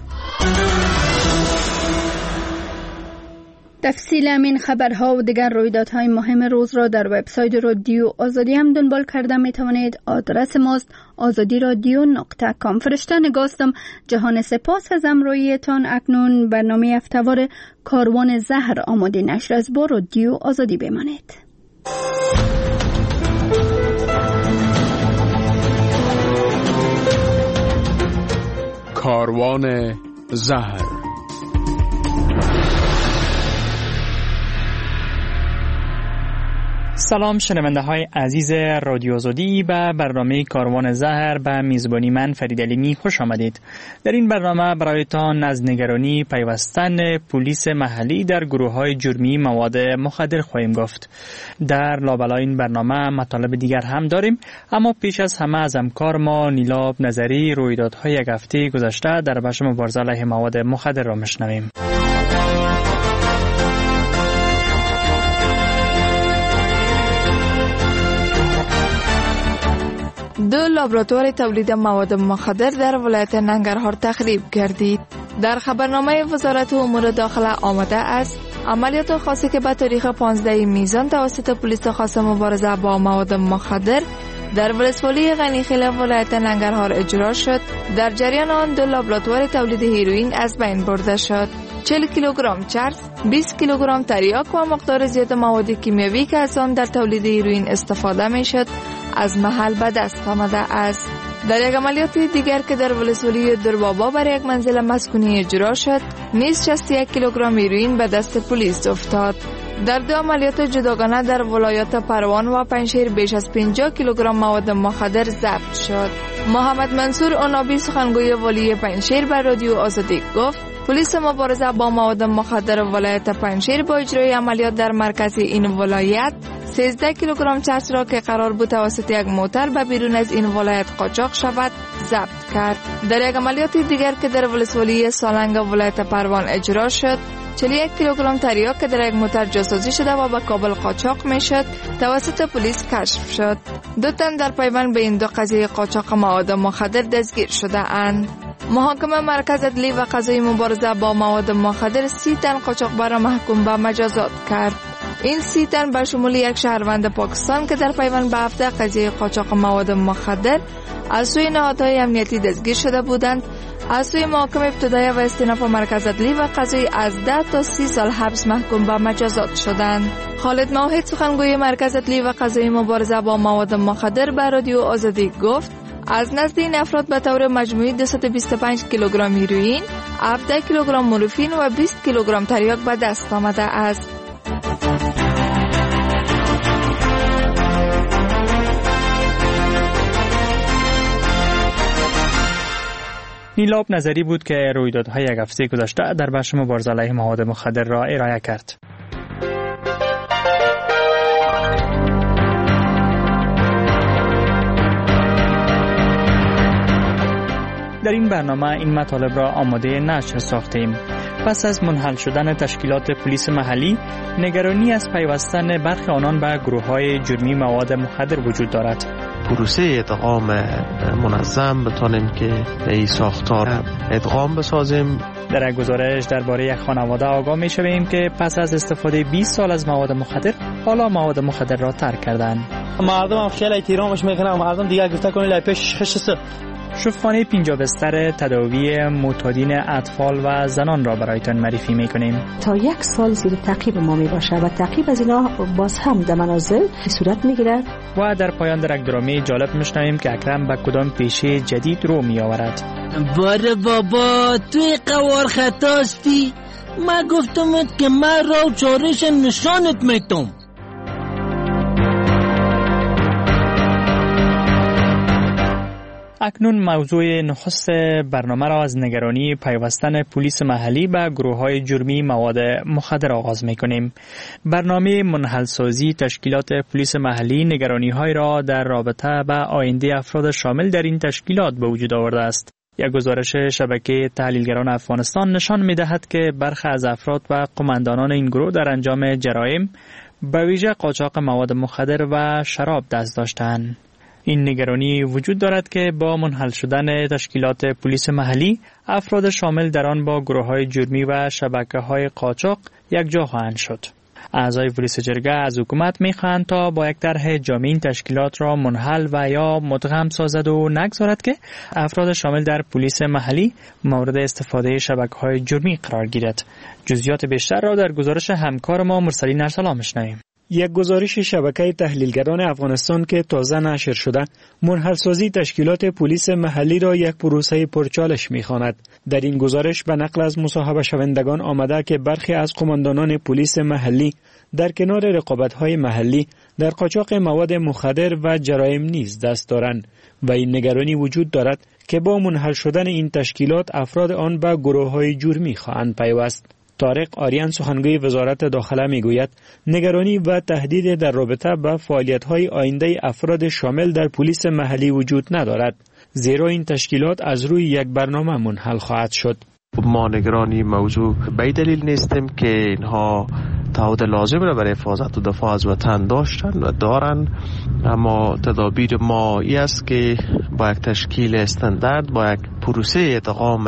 تفصیل همین خبرها و دیگر رویدادهای مهم روز را در وبسایت رادیو آزادی هم دنبال کرده می توانید. آدرس ماست آزادی رادیو نقطه کام. فرشته نگاستم. جهان سپاس از همراهیتان. اکنون برنامه هفته‌وار کاروان زهر آماده نشر از با رادیو آزادی بمانید. کاروان زهر. سلام شنونده های عزیز رادیو آزادی، به برنامه کاروان زهر به میزبانی من فرید علیمی خوش آمدید. در این برنامه برایتان از نگرانی پیوستن پلیس محلی در گروه های جرمی مواد مخدر خواهیم گفت. در لابلای این برنامه مطالب دیگر هم داریم، اما پیش از همه از همکار ما نیلاب نظری رویدادهای یک هفته گذشته در بخش مبارزه علیه مواد مخدر را میشنویم. دو لابراتوار تولید مواد مخدر در ولایت ننگرهار تخریب گردید. در خبرنامه وزارت امور داخله آمده است عملیات خاصی که به تاریخ پانزده میزان توسط پلیس خاص مبارزه با مواد مخدر در ولسوالی غنیخیل ولایت ننگرهار اجرا شد. در جریان آن دو لابراتوار تولید هیروئین از بین برده شد. چهل کیلوگرم چرس، بیست کیلوگرم تریاک و مقدار زیاد مواد کیمیایی که از آن در تولید هیروئین استفاده می شد از محل به دست آمده است. در یک عملیات دیگر که در ولسوالی دربابا بر یک منزل مسکونی اجرا شد، نیز شصت و یک کیلوگرم هیروئین به دست پلیس افتاد. در دو عملیات جداگانه در ولایات پروان و پنجشیر بیش از پنجاه کیلوگرم مواد مخدر ضبط شد. محمد منصور عنابی سخنگوی والی پنجشیر بر رادیو آزادی گفت پلیس مبارزه با مواد مخدر ولایت پنجشیر با اجرای عملیات در مرکز این ولایت سیزده کیلوگرم چرس را که قرار بود توسط یک موتر به بیرون از این ولایت قاچاق شود ضبط کرد. در یک عملیات دیگر که در ولسوالی سالنگ ولایت پروان اجرا شد، چهل و یک کیلوگرم تریاک که در یک موتر جاسازی شده و به کابل قاچاق میشد توسط پلیس کشف شد. دو تن در پیوند به این دو قضیه قاچاق مواد مخدر دستگیر شده اند. محاکمه مرکز عدلی و قضایی مبارزه با مواد مخدر سی تن قاچاقبر را محکوم به مجازات کرد. این سی تن به شمول یک شهروند پاکستان که در پیوند به هفته قضیه قاچاق مواد مخدر از سوی نهادهای امنیتی دستگیر شده بودند، از سوی محاکمه ابتدایی و استیناف مرکز عدلی و قضایی از ده تا سی سال حبس محکوم به مجازات شدند. خالد موحد سخنگوی مرکز عدلی و قضایی مبارزه با مواد مخدر به رادیو آزادی گفت از نزد این افراد به طور مجموعی دویست و بیست و پنج کیلوگرم هیروئین، هفده کیلوگرم مورفین و بیست کیلوگرم تریاک به دست آمده است. نیلاب نظری بود که رویدادهای یک هفته گذشته در بخش مبارزه علیه مواد مخدر را ارائه کرد. در این برنامه این مطالب را آماده نشر ساختیم. پس از منحل شدن تشکیلات پلیس محلی، نگرانی از پیوستن برخی آنان به گروه‌های جرمی مواد مخدر وجود دارد. پروسه ادغام منظم بتانیم که این ساختار ادغام بسازیم. در یک گزارش درباره یک خانواده آگاه می شویم که پس از استفاده بیست سال از مواد مخدر حالا مواد مخدر را ترک کردند. مردم هم خیلی احترامش میکنن، مردم دیگه گفته کنه لای پیش خشست. شفاخانه پنجاه بستر تداوی معتادین اطفال و زنان را برایتان معرفی میکنیم. تا یک سال زیر تعقیب ما می باشه و تعقیب از اینا باز هم در منازل صورت میگیرد. و در پایان در یک درامه جالب میشنویم که اکرم به کدام پیشه جدید رو می آورد. باره بابا توی قوار خطاستی، من گفتمت که من را و چارش نشانت میتم. اکنون موضوع نخست برنامه را از نگرانی پیوستن پلیس محلی به گروه‌های جرمی مواد مخدر آغاز می‌کنیم. برنامه منحل‌سازی تشکیلات پلیس محلی نگرانی‌های را در رابطه با آینده افراد شامل در این تشکیلات به وجود آورده است. یک گزارش شبکه تحلیلگران افغانستان نشان می‌دهد که برخی از افراد و قماندانان این گروه در انجام جرایم به ویژه قاچاق مواد مخدر و شراب دست داشتند. این نگرانی وجود دارد که با منحل شدن تشکیلات پلیس محلی افراد شامل در آن با گروه‌های جرمی و شبکه‌های قاچاق یکجا خواهند شد. اعضای پلیس جرگه از حکومت می‌خواهند تا با یک طرح جامع این تشکیلات را منحل و یا مدغم سازد و نگذارد که افراد شامل در پلیس محلی مورد استفاده شبکه‌های جرمی قرار گیرد. جزئیات بیشتر را در گزارش همکار ما مرسلین ارسلان می‌شنویم. یک گزارش شبکه تحلیلگران افغانستان که تازه نشر شده، منحل‌سازی تشکیلات پلیس محلی را یک پروسه پرچالش می‌خواند. در این گزارش به نقل از مصاحبه شوندگان آمده که برخی از قماندانان پلیس محلی در کنار رقابت‌های محلی در قاچاق مواد مخدر و جرایم نیز دست دارند و این نگرانی وجود دارد که با منحل شدن این تشکیلات افراد آن به گروه‌های جرمی خواهند پیوست. طارق آریان سخنگوی وزارت داخله میگوید نگرانی و تهدید در رابطه با فعالیت‌های آینده افراد شامل در پلیس محلی وجود ندارد، زیرا این تشکیلات از روی یک برنامه منحل خواهد شد. ما نگرانی موضوع به دلیل نیستیم که اینها تعهد لازم را برای حفاظت و دفاع از وطن داشتن و دارن، اما تدابیر ما ای است که با یک تشکیل استاندارد، با یک پروسه ادغام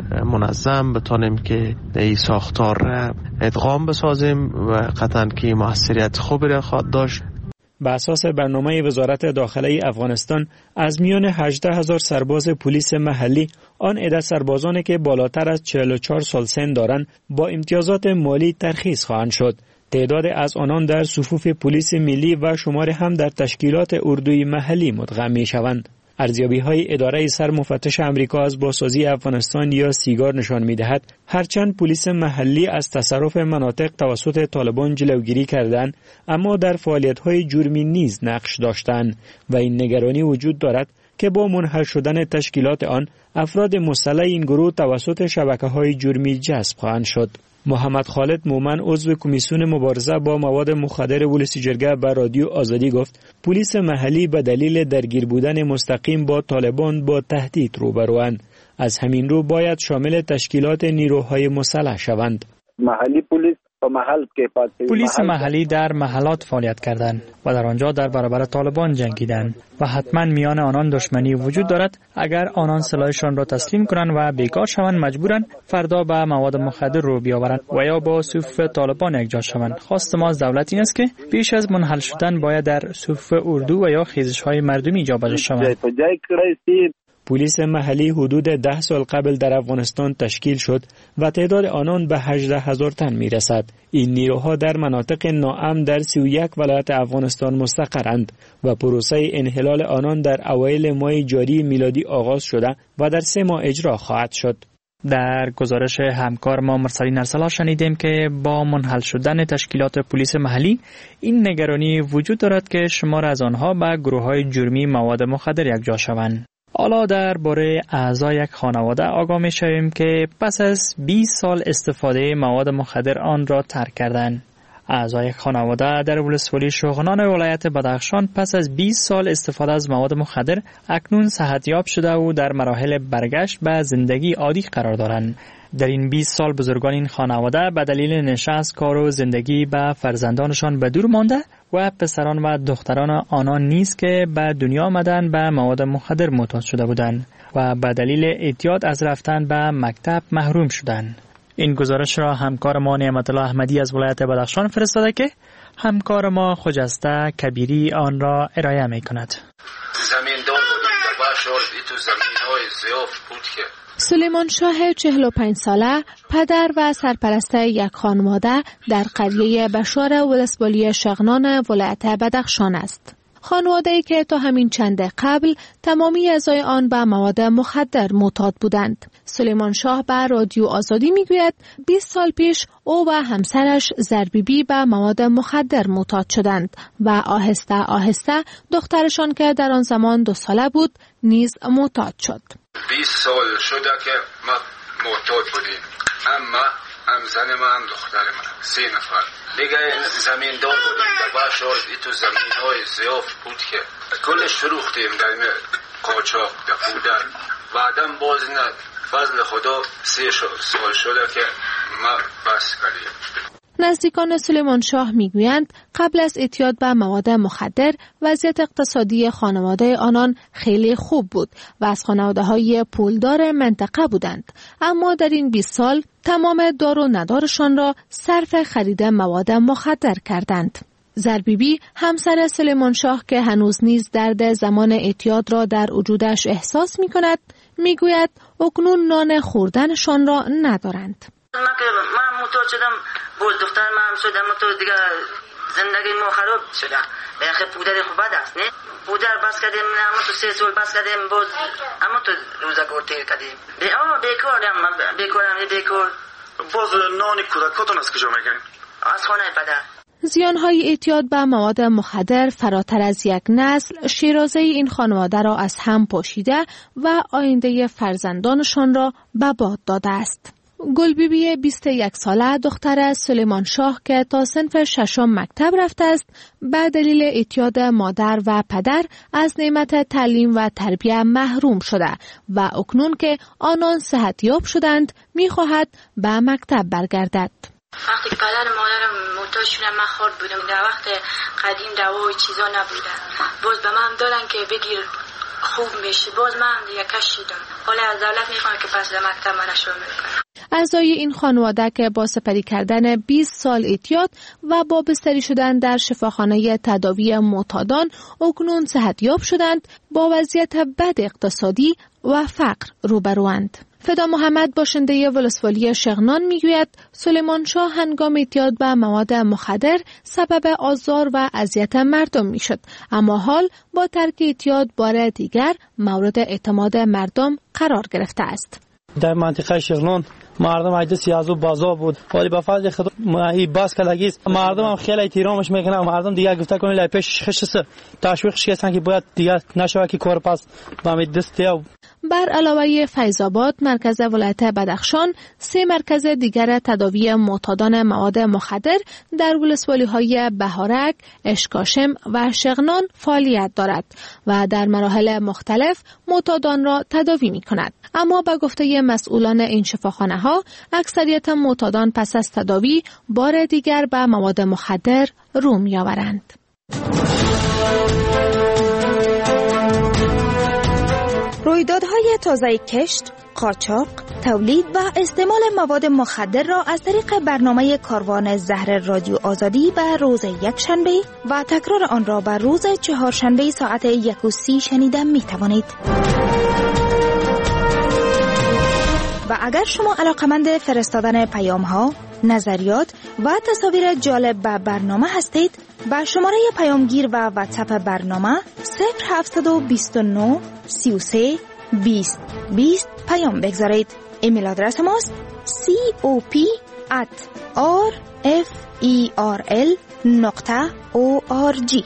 منظم بتانیم که این ساختار را ادغام بسازیم و قطعاً که موثریت خوبی را خواهد داشت. به اساس برنامه وزارت داخله افغانستان از میان هجده هزار سرباز پلیس محلی آن عدد سربازانی که بالاتر از چهل و چهار سال سن دارند با امتیازات مالی ترخیص خواهند شد. تعداد از آنان در صفوف پلیس ملی و شمار هم در تشکیلات اردوی محلی مدغم می شوند. ارزیابی‌های اداره سرمفتش امریکا از بازسازی افغانستان یا سیگار نشان می‌دهد هرچند پلیس محلی از تصرف مناطق توسط طالبان جلوگیری کردند، اما در فعالیت‌های جرمی نیز نقش داشتند و این نگرانی وجود دارد که با منحل شدن تشکیلات آن افراد مسلح این گروه توسط شبکه‌های جرمی جذب خواهند شد. محمد خالد مومن عضو کمیسیون مبارزه با مواد مخدر ولسی جرگه به رادیو آزادی گفت پلیس محلی به دلیل درگیر بودن مستقیم با طالبان با تهدید روبروند، از همین رو باید شامل تشکیلات نیروهای مسلح شوند. محلی پلیس و محل که پلیس محلی در محلات فعالیت کردند و در آنجا در برابر طالبان جنگیدند و حتما میان آنان دشمنی وجود دارد. اگر آنان سلاحشان را تسلیم کنند و بیکار شوند مجبورند فردا به مواد مخدر رو بیاورند و یا با صفوف طالبان یکجا شوند. خواست ما از دولت این است که پیش از منحل شدن باید در صفوف اردو و یا خیزش‌های مردمی جابجا شوند. پلیس محلی حدود ده سال قبل در افغانستان تشکیل شد و تعداد آنان به هجده هزار تن می رسد. این نیروها در مناطق ناامن در سی و یک ولایت افغانستان مستقرند و پروسه انحلال آنان در اوایل ماه جاری میلادی آغاز شده و در سه ماه اجرا خواهد شد. در گزارش همکار ما مرسلین ارسلا شنیدیم که با منحل شدن تشکیلات پلیس محلی این نگرانی وجود دارد که شمار از آنها به گروه‌های جرمی مواد مخدر یکجا شوند. حالا درباره اعضای یک خانواده آگاه می شویم که پس از بیست سال استفاده مواد مخدر آن را ترک کردند. اعضای یک خانواده در ولسوالی شغنان ولایت بدخشان پس از بیست سال استفاده از مواد مخدر اکنون صحتیاب شده و در مراحل برگشت به زندگی عادی قرار دارند. در این بیست سال بزرگان این خانواده به دلیل نشست کار و زندگی به فرزندانشان به دور مانده و پسران و دختران آنان نیز که به دنیا آمدن به مواد مخدر معتاد شده بودند و به دلیل اعتیاد از رفتن به مکتب محروم شدند. این گزارش را همکار ما نعمت الله احمدی از ولایت بدخشان فرستاده که همکار ما خجسته کبیری آن را ارائه می کند. زمیندار بودیم در باشور تو زمین‌های زیاف بود که سلیمان شاه چهل و پنج ساله پدر و سرپرست یک خانواده در قریه بشار ولسوالی شغنان ولایت بدخشان است. خانواده‌ای که تا همین چند قبل تمامی اعضای آن به مواد مخدر معتاد بودند. سلیمان شاه به رادیو آزادی میگوید بیست سال پیش او و همسرش زربیبی به مواد مخدر معتاد شدند و آهسته آهسته دخترشان که در آن زمان دو ساله بود نیز معتاد شد. بیست سال شده که ما معتاد بودیم، اما هم زن من هم دختر من سه نفر دیگه زمیندار بودیم در باشور تو زمین های زیاف بود که کلش فروختیم در قاچاق در بودن. بعدم باز نه فضل خدا سه سال شده که ما بس کردیم. نزدیکان سلیمان شاه میگویند قبل از اعتیاد به مواد مخدر وضعیت اقتصادی خانواده آنان خیلی خوب بود و از خانواده‌های پولدار منطقه بودند، اما در این بیست سال تمام دار و ندارشان را صرف خرید مواد مخدر کردند. زربیبی همسر سلیمان شاه که هنوز نیز درد زمان اعتیاد را در وجودش احساس می کند می گوید اکنون نان خوردنشان را ندارند. من که من معتاد شدم، باز دختر من هم شدم، تو دیگه زندگی ما خراب شده. بخیر پودر خوب بد است نه؟ پودر بس کردیم، اما تو سه سال بس کردیم، باز اما تو روزگار تیر کردیم. به اما بیکارم، بیکارم بیکار. باز نان کودکاتون از کجا میگیرین؟ از خانه پدر. زیانهای اعتیاد به مواد مخدر فراتر از یک نسل شیرازه این خانواده را از هم پاشیده و آینده فرزندانشان را به باد داده است. گلبیبی بیست و یک ساله دختر سلیمان شاه که تا صنف ششم مکتب رفته است به دلیل اعتیاد مادر و پدر از نعمت تعلیم و تربیت محروم شده و اکنون که آنان صحتیاب شدند می‌خواهد به مکتب برگردد. وقتی که پدر مادرم معتاد شدن من خرد بودم، در وقت قدیم دوا و چیزا نبودن، باز به من دادن که بگیر خوب میشی، باز من دیگه کشیدم. حالا از دولت میخوام که پس مکتب من شروع میکنم. اعضای این خانواده که با سپری کردن بیست سال اعتیاد و با بستری شدن در شفاخانه تداوی معتادان اکنون صحتیاب شدند، با وضعیت بد اقتصادی و فقر روبروند. فدا محمد باشنده ولسوالی شغنان میگوید سلیمان شاه هنگام اعتیاد به مواد مخدر سبب آزار و اذیت مردم میشد، اما حال با ترک اعتیاد بار دیگر مورد اعتماد مردم قرار گرفته است. در منطقه شغنان مردم عجز سیازو بازا بود، ولی با فضل خدا این باز کلگیست مردم هم خیلی احترامش میکنن. مردم دیگه گفته کنه لای پیش خشسه تشویقش کسان که باید دیگه نشوه که کار پس با می دسته. بر علاوه فیض‌آباد مرکز ولایت بدخشان، سه مرکز دیگر تداوی معتادان مواد مخدر در ولسوالی‌های بهارک، اشکاشم و شغنان فعالیت دارد و در مراحل مختلف معتادان را تداوی می‌کند. اما به گفته مسئولان این شفاخانه‌ها، اکثریت معتادان پس از تداوی بار دیگر به مواد مخدر رو می‌آورند. رویدادهای تازه کشت، قاچاق، تولید و استعمال مواد مخدر را از طریق برنامه کاروان زهر رادیو آزادی به روز یکشنبه و تکرار آن را به روز چهارشنبه ساعت یک و سی شنیده می توانید. و اگر شما علاقمند فرستادن پیام ها، نظریات و تصاویر جالب به برنامه هستید، با شماره پیامگیر و واتساپ برنامه صفر هفتصد و بیست و نه سی و سه بیست بیست پیام بگذارید. ایمیل آدرس ماست cop at rferl نقطه org.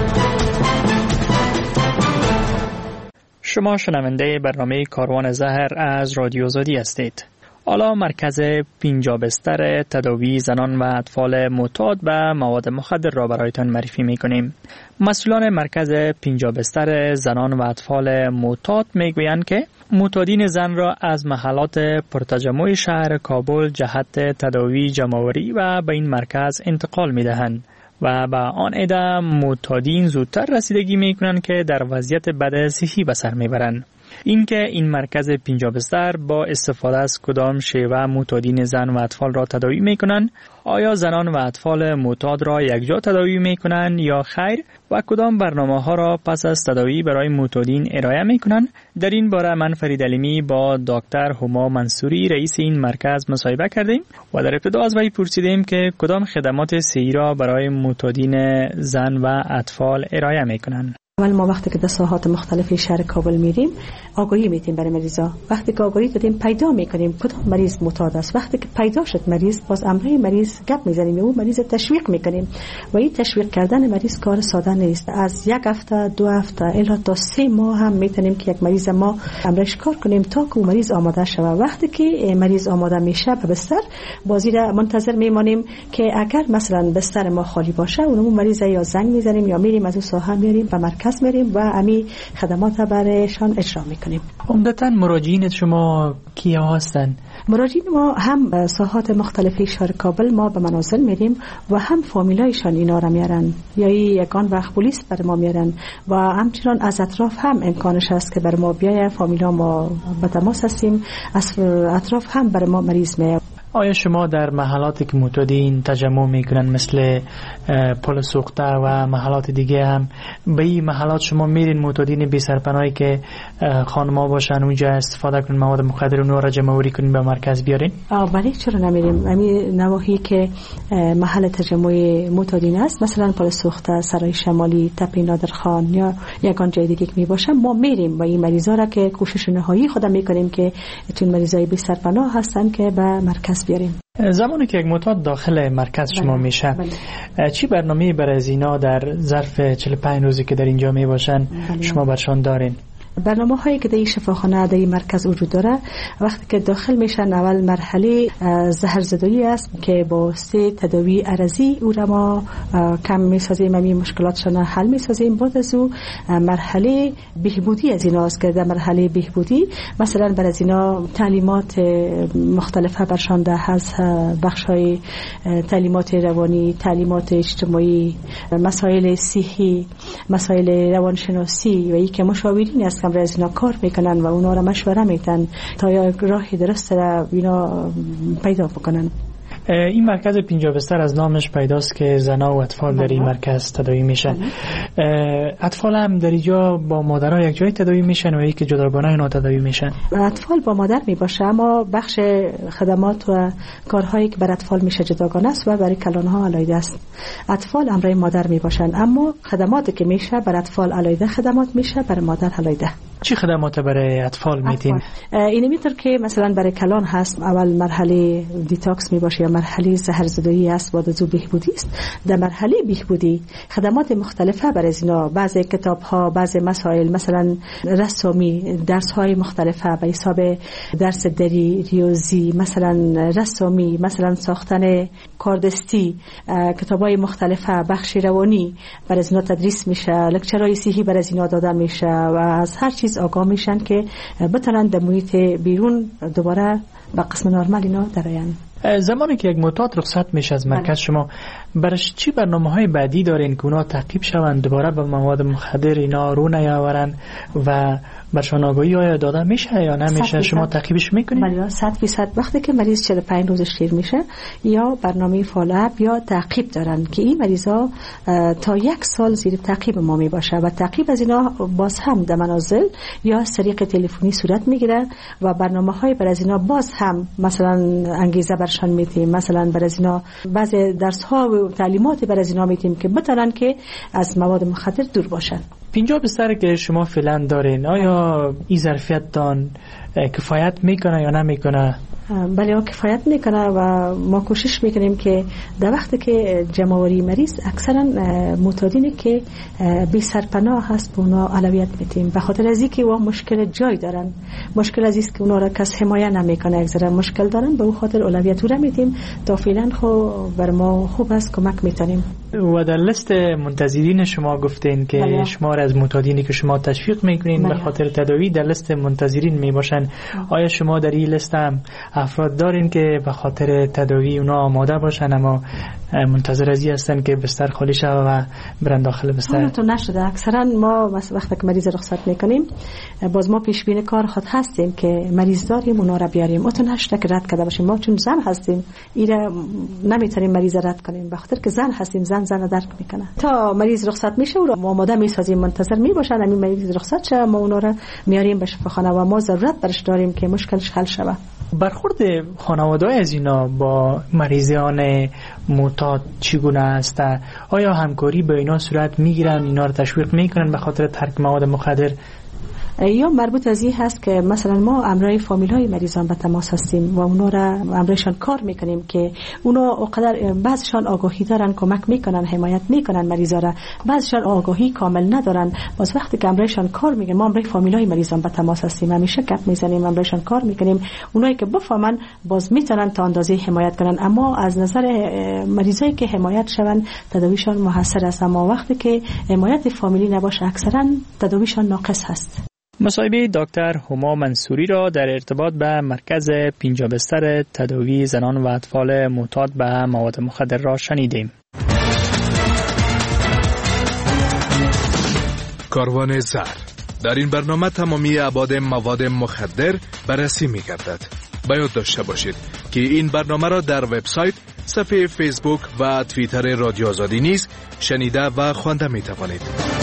شما شنونده برنامه کاروان زهر از رادیو آزادی هستید. حالا مرکز پنجاه بستر تداوی زنان و اطفال معتاد به مواد مخدر را برایتان معرفی می‌کنیم. مسئولان مرکز پنجاه بستر زنان و اطفال معتاد می‌گویند که معتادین زن را از محلات پرتجمع شهر کابل جهت تداوی جمع‌آوری و به این مرکز انتقال می‌دهند و با آن عده معتادین زودتر رسیدگی می‌کنند که در وضعیت بد صحی به سر می‌برند. اینکه این مرکز پنجاه بستر با استفاده از کدام شیوه معتادین زن و اطفال را تداوی میکنند؟ آیا زنان و اطفال معتاد را یکجا تداوی میکنند یا خیر؟ و کدام برنامه ها را پس از تداوی برای معتادین ارائه میکنند؟ در این باره من فرید علیمی با دکتر هما منصوری رئیس این مرکز مصاحبه کردیم و در ابتدا از وی پرسیدیم که کدام خدمات صحی را برای معتادین زن و اطفال ارائه میکنند. اول ما وقتی که در ساحات مختلف شهر کابل میریم آگاهی میدیم برای مریضا. وقتی که آگاهی دادیم پیدا میکنیم کدام مریض معتاد است. وقتی که پیدا شد مریض، باز امروی مریض گپ میزنیم، او مریض تشویق میکنیم و این تشویق کردن مریض کار ساده نیست. از یک هفته دو هفته الی تا سه ماه هم میتونیم که یک مریض ما امرش کار کنیم تا که مریض آماده شود. وقتی که مریض آماده میشه به بستر، بازی را منتظر میمانیم که اگر مثلا بستر ما خالی باشه اون مریض یا زنگ میزنیم یا میریم از اون ساحه میاریم به مرکز میریم و امی خدمات برایشان اجرا میکنیم. عمدتاً مراجعین شما کیا هستند؟ مراجعین ما هم ساحات مختلفی شهر کابل ما به منازل میریم و هم فامیلایشان اینا را میارن یا یگان وقت پلیس بر ما میارن و همچنان از اطراف هم امکانش هست که بر ما بیایه. فامیلا ما به تماس هستیم، از اطراف هم بر ما مریض میاد. آیا شما در محلاتی که معتادین تجمع میکنن مثل پل سوخته و محلات دیگه هم به این محلات شما میرین معتادین بی سرپناهی که خانما باشن اونجا استفاده کنن مواد مخدر اونها را جمع‌آوری کنین به مرکز بیارین؟ بله، چرا نمیریم. همین نواحی که محل تجمع معتادین است مثلا پل سوخته، سرای شمالی، تپه نادرخان یا یگان جای دیگه که میباشن ما میریم و این مریضا را که کوشش نهایی خودم میکنیم که چون مریضای بی سرپناه هستن که به مرکز بیاریم. زمانی که یک معتاد داخل مرکز شما بله. میشه بله. چی برنامه‌ای برای از اینا در ظرف چهل و پنج روزی که در اینجا میباشن بله. شما برشان دارین؟ برنامه هایی که در این شفاخانه در این مرکز وجود داره، وقتی که داخل میشن اول مرحله زهرزدایی است که با سه تداوی عرضی او را ما کم میسازیم، همین مشکلاتشان حل میسازیم. بعد از او مرحله بهبودی از اینا است که در مرحله بهبودی مثلا بر از اینا تعلیمات مختلفه برشان ده از بخش های تعلیمات روانی، تعلیمات اجتماعی، مسائل صحی، مسائل روانشناسی و یک مشاورین است که از اینا کار میکنن و اونا را مشوره میدن تا یا راه درست را اینا پیدا بکنن. این مرکز پنجاه بستر از نامش پیداست که زنا و اطفال در این مرکز تداوی میشن. اطفال هم در اینجا با مادرها یک جای تداوی میشن و یکی جداگانه اینا تداوی میشن؟ اطفال با مادر میباشه، اما بخش خدمات و کارهایی که بر اطفال میشه جداگانه است و برای کلانها علیده است. اطفال همراه مادر میباشن، اما خدماتی که میشه بر اطفال علیده خدمات میشه، بر مادر علیده. چی خدمات برای اطفال میتین؟ اینه میطور که مثلا برای کلان هست اول مرحله دیتاکس می باشه یا مرحله زهرزدایی است بعد از او بهبودی است. در مرحله بهبودی خدمات مختلفه برای اینا، بعضی کتاب ها، بعضی مسائل مثلا رسمی، درس های مختلفه به حساب درس دری، ریاضی، مثلا رسمی، مثلا ساختن کاردستی، کتاب های مختلفه، بخش روانی برای اینا تدریس میشه، لکچرهای صحی برای اینا داده میشه و از هر چیز آگاه میشن که بتونن در محیط بیرون دوباره به قسم نرمال اینا درآیند. زمانی که یک معتاد رخصت میشه از مرکز شما، برش چی برنامه‌های بعدی دارین که اونا تعقیب شوند دوباره به مواد مخدر اینا رو نیاورن و برشان آگاهی آیا داده میشه یا نمیشه؟ شما تعقیبش میکنید؟ بله، صد فیصد. وقتی که مریض چهل و پنج روزش تیر میشه یا برنامه فالوآپ یا تعقیب دارن که این مریضا تا یک سال زیر تعقیب ما می باشه و تعقیب از اینا باز هم در منازل یا از طریق تلفنی صورت میگیره و برنامه‌های برای اینا باز هم مثلا انگیزه برشان میدیم، مثلا برای اینا بعضی درس‌ها و تعلیمات برای اینا میدیم که بتونن که از مواد مخدر دور باشن. پنجاه بستر که شما فعلا دارین آیا این ظرفیت دان کفایت میکنه یا نمیکنه؟ بله کفایت میکنه و ما کوشش میکنیم که در وقتی که جمع‌آوری مریض اکثرا معتادینی که بی سرپناه هست به اونا اولویت میدیم به خاطر از اینکه اونا مشکل جای دارن، مشکل از است که اونا را کس حمایت نمیکنه، اکثرا مشکل دارن، به اون خاطر اولویت رو میدیم تا فعلا خو بر ما خوب است کمک میتونیم. و در لیست منتظرین شما گفتین که بله. شمار از معتادینی که شما تشویق میکنین به خاطر تداوی در لیست منتظرین میباشن، آیا شما در این لیست هم افراد دارین که به خاطر تداوی اونا آماده باشن اما منتظر ازی هستن که بستر خالی شود و برن داخل بستر؟ اون تو نشده. اکثرا ما وقتی که مریض رخصت میکنیم باز ما پیش بین کار خود هستیم که مریض داریم اونا را بیاریم، اون نشده که رد کرده باشیم. ما چون زن هستیم ایره نمیتونیم مریض رد کنیم به خاطر که زن هستیم، زن زن درک میکنه. تا مریض رخصت میشه و ما آماده میسازیم منتظر میباشن همین مریض رخصت شه ما اونا را میاریم به شفاخانه و ما ضرورت برش داریم که مشکلش حل شه. برخورد خانواده‌های از اینا با مریضان معتاد چگونه است؟ آیا همکاری با اینا صورت میگیرن، اینا رو تشویق میکنن به خاطر ترک مواد مخدر؟ یا مربوط از این هست که مثلا ما امرای فامیل های مریضان به تماس هستیم و اونا را امرایشان کار میکنیم که اونا اقدر بعضشان آگاهی دارن، کمک میکنن، حمایت میکنن مریضا را، بعضشان آگاهی کامل ندارن. باز وقتی که امرایشان کار میکنیم ما امرای فامیل های مریضان به تماس هستیم، همیشه گپ میزنیم، امرایشان کار میکنیم، اونایی که بفهمن باز میتونن تا اندازه حمایت کنن. اما از نظر مریضایی که حمایت شون تداویشان موثر است، اما وقتی که حمایت فامیلی نباشه اکثرا تداویشان ناقص هست. مصاحبه دکتر هما منصوری را در ارتباط به مرکز پنجاه بستر تداوی زنان و اطفال معتاد به مواد مخدر را شنیدیم. کاروان زهر در این برنامه تمامی ابعاد مواد مخدر بررسی می‌گردد. باید داشته باشید که این برنامه را در وبسایت، صفحه فیسبوک و توییتر رادیو آزادی نیز شنیده و خوانده می‌توانید.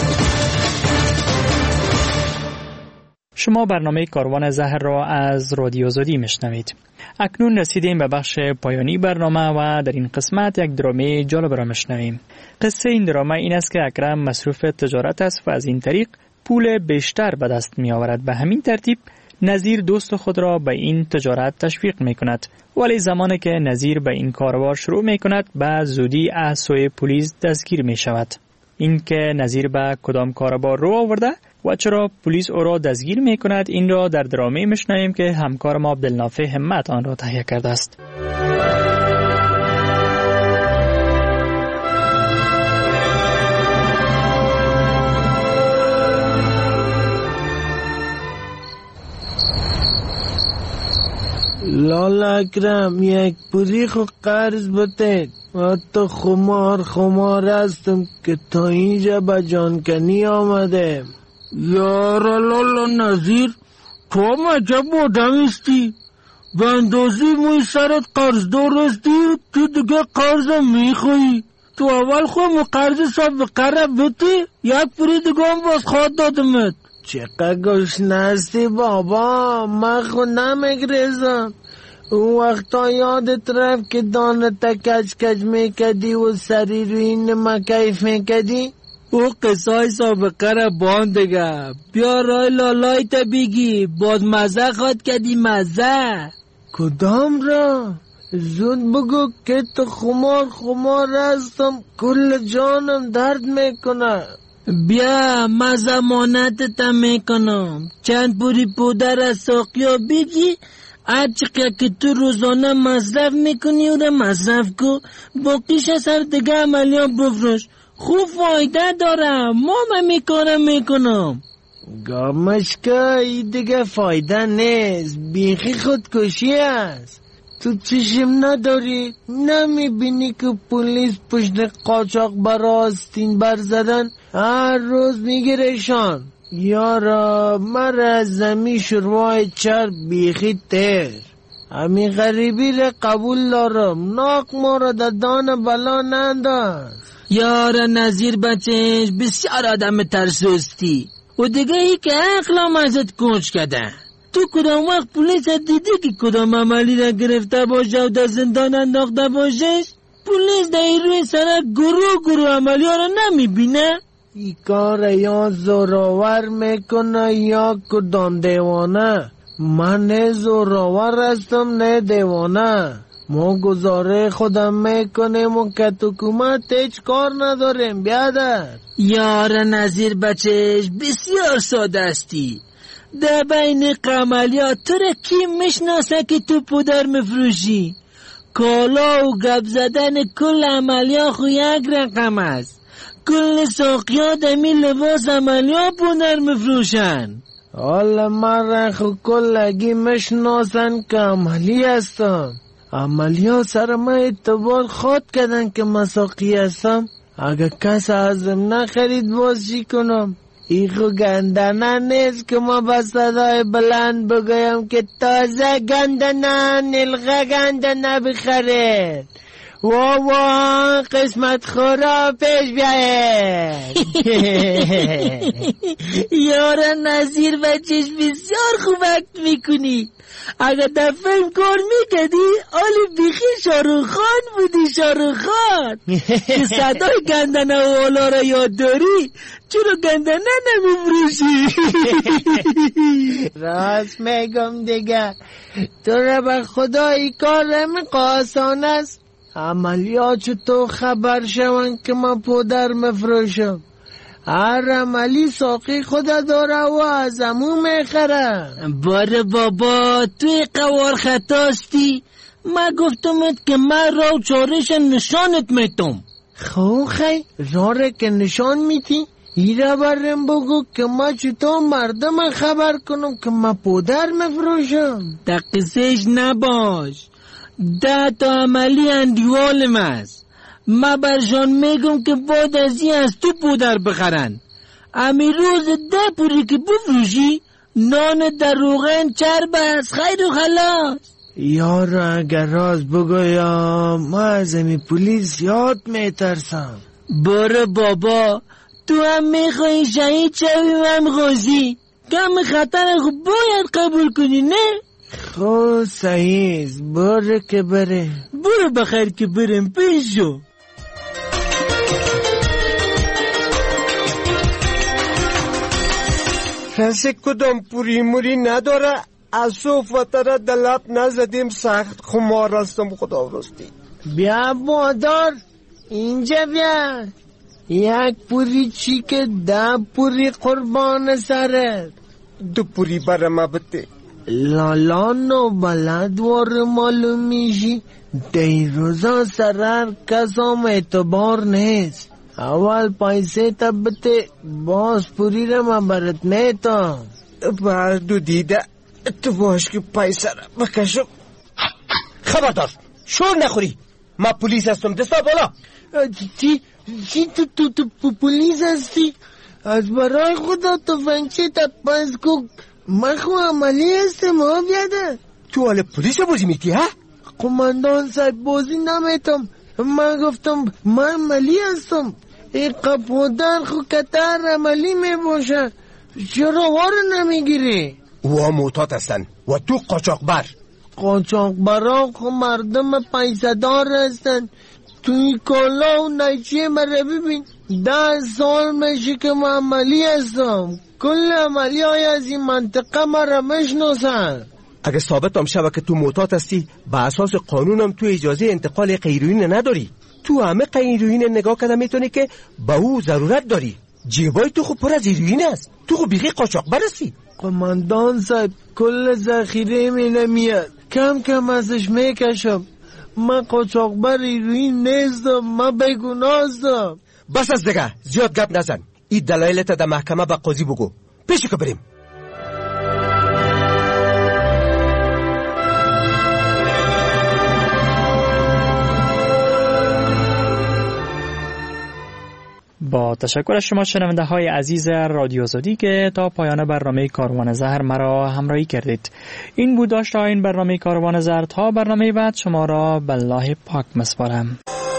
شما برنامه کاروان زهر را از رادیو آزادی میشنوید. اکنون رسیدیم به بخش پایانی برنامه و در این قسمت یک درامه جالب را میشنویم. قصه این درامه این است که اکرم مصروف تجارت است و از این طریق پول بیشتر به دست می آورد. به همین ترتیب نظیر دوست خود را به این تجارت تشویق می کند. ولی زمانی که نظیر به این کاروبار شروع می کند به زودی از سوی پلیس دستگیر می شود. این که نظیر به کدام کاروبار رو آورده و چرا پلیس او را دستگیر می کند این را در درامه میشنویم که همکار ما عبدالنافع همت آن را تهیه کرده است. لالا اکرم یک پولی خو قرض بده، و تو خمار خمار هستم که تا اینجا به جانکنی آمده. یارا لالا نظیر تو هم عجب آدم استی، به اندازی موی سرت قرض دار استی تو دیگه قرضم میخوایی. تو اول خواهم قرض سب به قرب بتی یک پولی دیگه هم باز خواد دادمت. چقدر گشنه هستی بابا، من خود نمیگریزم. اون وقتا یادت رفت که دانه تا کچ کچ میکدی و سری روی این مکیف میکدی؟ او قصای سابقه را باند دیگه. بیا رای لالای تا بگی باد مزه خواد کدی مزه. کدام را؟ زود بگو که تو خمار خمار هستم، کل جانم درد میکنه. بیا ما زمانت تا میکنم. چند پوری پودر از ساقیا بگی، هرچقدر که تو روزانه مصرف میکنی او را مصرف کو، باقیش سر دیگه عملیات بفروش. خوب فایده داره. ما من میکارم میکنم. گامشکا ای دیگه فایده نیست، بیخی خودکشی است. تو چشم نداری؟ نمیبینی که پلیس پشت قاچاق برا آستین بر زدن هر روز میگیرشان؟ یارا مرا از زمین شروع چرب بیخی تر. همین غریبی را قبول دارم، ناک ما را در دان بلا ننداز. یارا نظیر بچهش بسیار آدم ترسوستی و دیگه ای که اقلام ازت کوچ کده. تو کدام وقت پولیس دیدی که کدام عملی را گرفته باشه و در زندان انداخته باشش؟ پولیس در روی سرک گروه گروه عملی ها را نمیبینه؟ ای کار یا زوراور میکنه یا کدام دیوانه. من نه زوراور هستم نه دیوانه. ما گزاره خودم میکنیم و که تو حکومت هیچ کار نداریم. بیادر یار نظیر بچهش بسیار ساده استی. در بین قملیات تو را کی میشناسه که تو پودر مفروشی؟ کالا و گپ زدن کل عملیات خو یک رقم است. کل ساقیا دمی لباس عملیات پودر مفروشن. حالا من را خو کلگی میشناسن که عملی هستم. عملیات سر ما اعتبار خواد کردن که مساقی هستم. اگه کس ازم نخرید باز چی کنم؟ ایخو گندنه نیست که ما با صدای بلند بگویم که تازه گندنه نلغه گندنه بخرید. وا وا قسمت خورا پیش بیاید. یارا نظیر بچهش بسیار خوب اکت میکنی. اگر در فیلم کار میکردی آلی بیخی شاروخ خان بودی. شاروخ خان که صدای گندنه و آلا را یاد داری، چرا گندنه نمیفروشی؟ راست میگم دیگه. تو را به خدا ای کار آسان است. عملیات تو خبر شون که من پودر مفروشم. هر عملی ساقی خدا داره و از امو میخره. باره بابا توی قوار خطاستی. من گفتمت که من را و چارش نشانت میتم. خو خی راره که نشان میتی؟ ایره برم بگو که ما چطور مردم خبر کنم که من پودر مفروشم. دقیقش نباش. ده تا عملی اندیوالم است. ما برشان میگم که بعد از این از تو پودر بخرن. امی روز ده پوری که بفروشی نان در روغن چرب است. خیر و خلاص. یارا اگر راز بگویم ما از امی پولیس یاد میترسم. باره بابا تو هم میخوایی شهید شوی و هم غازی. کم خطر خوب باید قبول کنی نه؟ خو سعیز باره که بره. برو بخیر که برم پیش شو. کسی کدام پوری موری نداره. از صوف و تره دلب نزدیم سخت خمار هستم خدا راستی. بیا مادر اینجا بیا. یک پوری چی که ده پوری قربان سرت. دو پوری برم بده. لالان و بلد وار معلوم میشی. دی روزا سرر کسام اعتبار نیست. اول پیسه تا بده باز پوری را من برات میتام. بردو دیده تو باش که پیسه را بکشم. خبردار شور نخوری. من پولیس هستم. دستا بالا. چی چی تو تو تو پولیس هستی؟ از برای خدا تو فنچه تا پس کو. من خو عملی هستم ها بیاده. تو حال پولیس بازی میتی ها؟ قماندان صاحب بازی نمیتم. من گفتم من عملی هستم. این قپودر خو کتر عملی میباشه. چرا وار نمیگیری؟ او معتاد هستن و تو قاچاقبر. قاچاقبرا خو مردم پیسه دار هستن. توی کالا و نجیه مره ببین. ده سال میشه که من عملی هستم. کل عملی های از این منطقه مرا میشناسن. اگه ثابت هم شود که تو معتاد هستی، به اساس قانونم تو اجازه انتقال غیرهوین نداری. تو همه غیرهوین نگاه کردن میتونی که به او ضرورت داری. جیبای تو خوب پر از هیروئین است. تو خوب بیخی قاچاقبر هستی. قماندان صاحب کل ذخیره می نمیاد، کم کم ازش میکشم. من قاچاقبر هیروئین نیستم، من بیگناه هستم. بس از دیگه زیاد گپ نزن. این دلایلت در محکمه به قاضی بگو. پیش که بریم. با تشکر از شما شنونده های عزیز رادیو آزادی که تا پایان برنامه کاروان زهر مرا همراهی کردید. این بود داشته این برنامه کاروان زهر. تا برنامه بعد شما را به الله پاک مسپارم.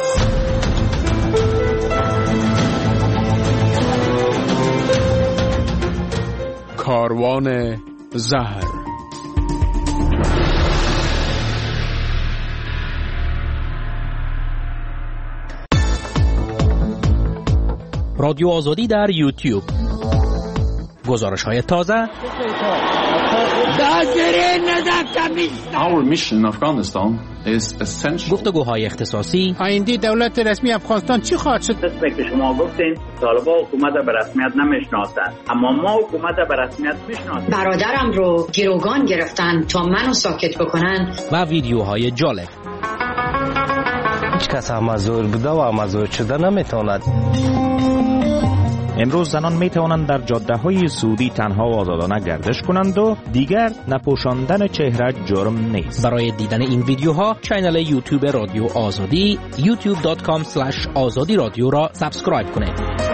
کاروان زهر. رادیو آزادی در یوتیوب. گزارش های تازه. Our mission in Afghanistan is essential. گفتگوهای اختصاصی. آینده دولت رسمی افغانستان چی خواهد شد؟ مثل که شما گفتین طالبان حکومت به رسمیت نمیشناسند، اما ما حکومت به رسمیت میشناسیم. برادرم رو گروگان گرفتن تا منو ساکت بکنن. و ویدیوهای جالب. هیچ کس مزور بوده و مزور شده نمیتواند. امروز زنان می توانند در جاده های سعودی تنها و آزادانه گردش کنند و دیگر نپوشاندن چهره جرم نیست. برای دیدن این ویدیوها کانال یوتیوب رادیو آزادی یوتیوب دات کام اسلش آزادی رادیو را سابسکرایب کنید.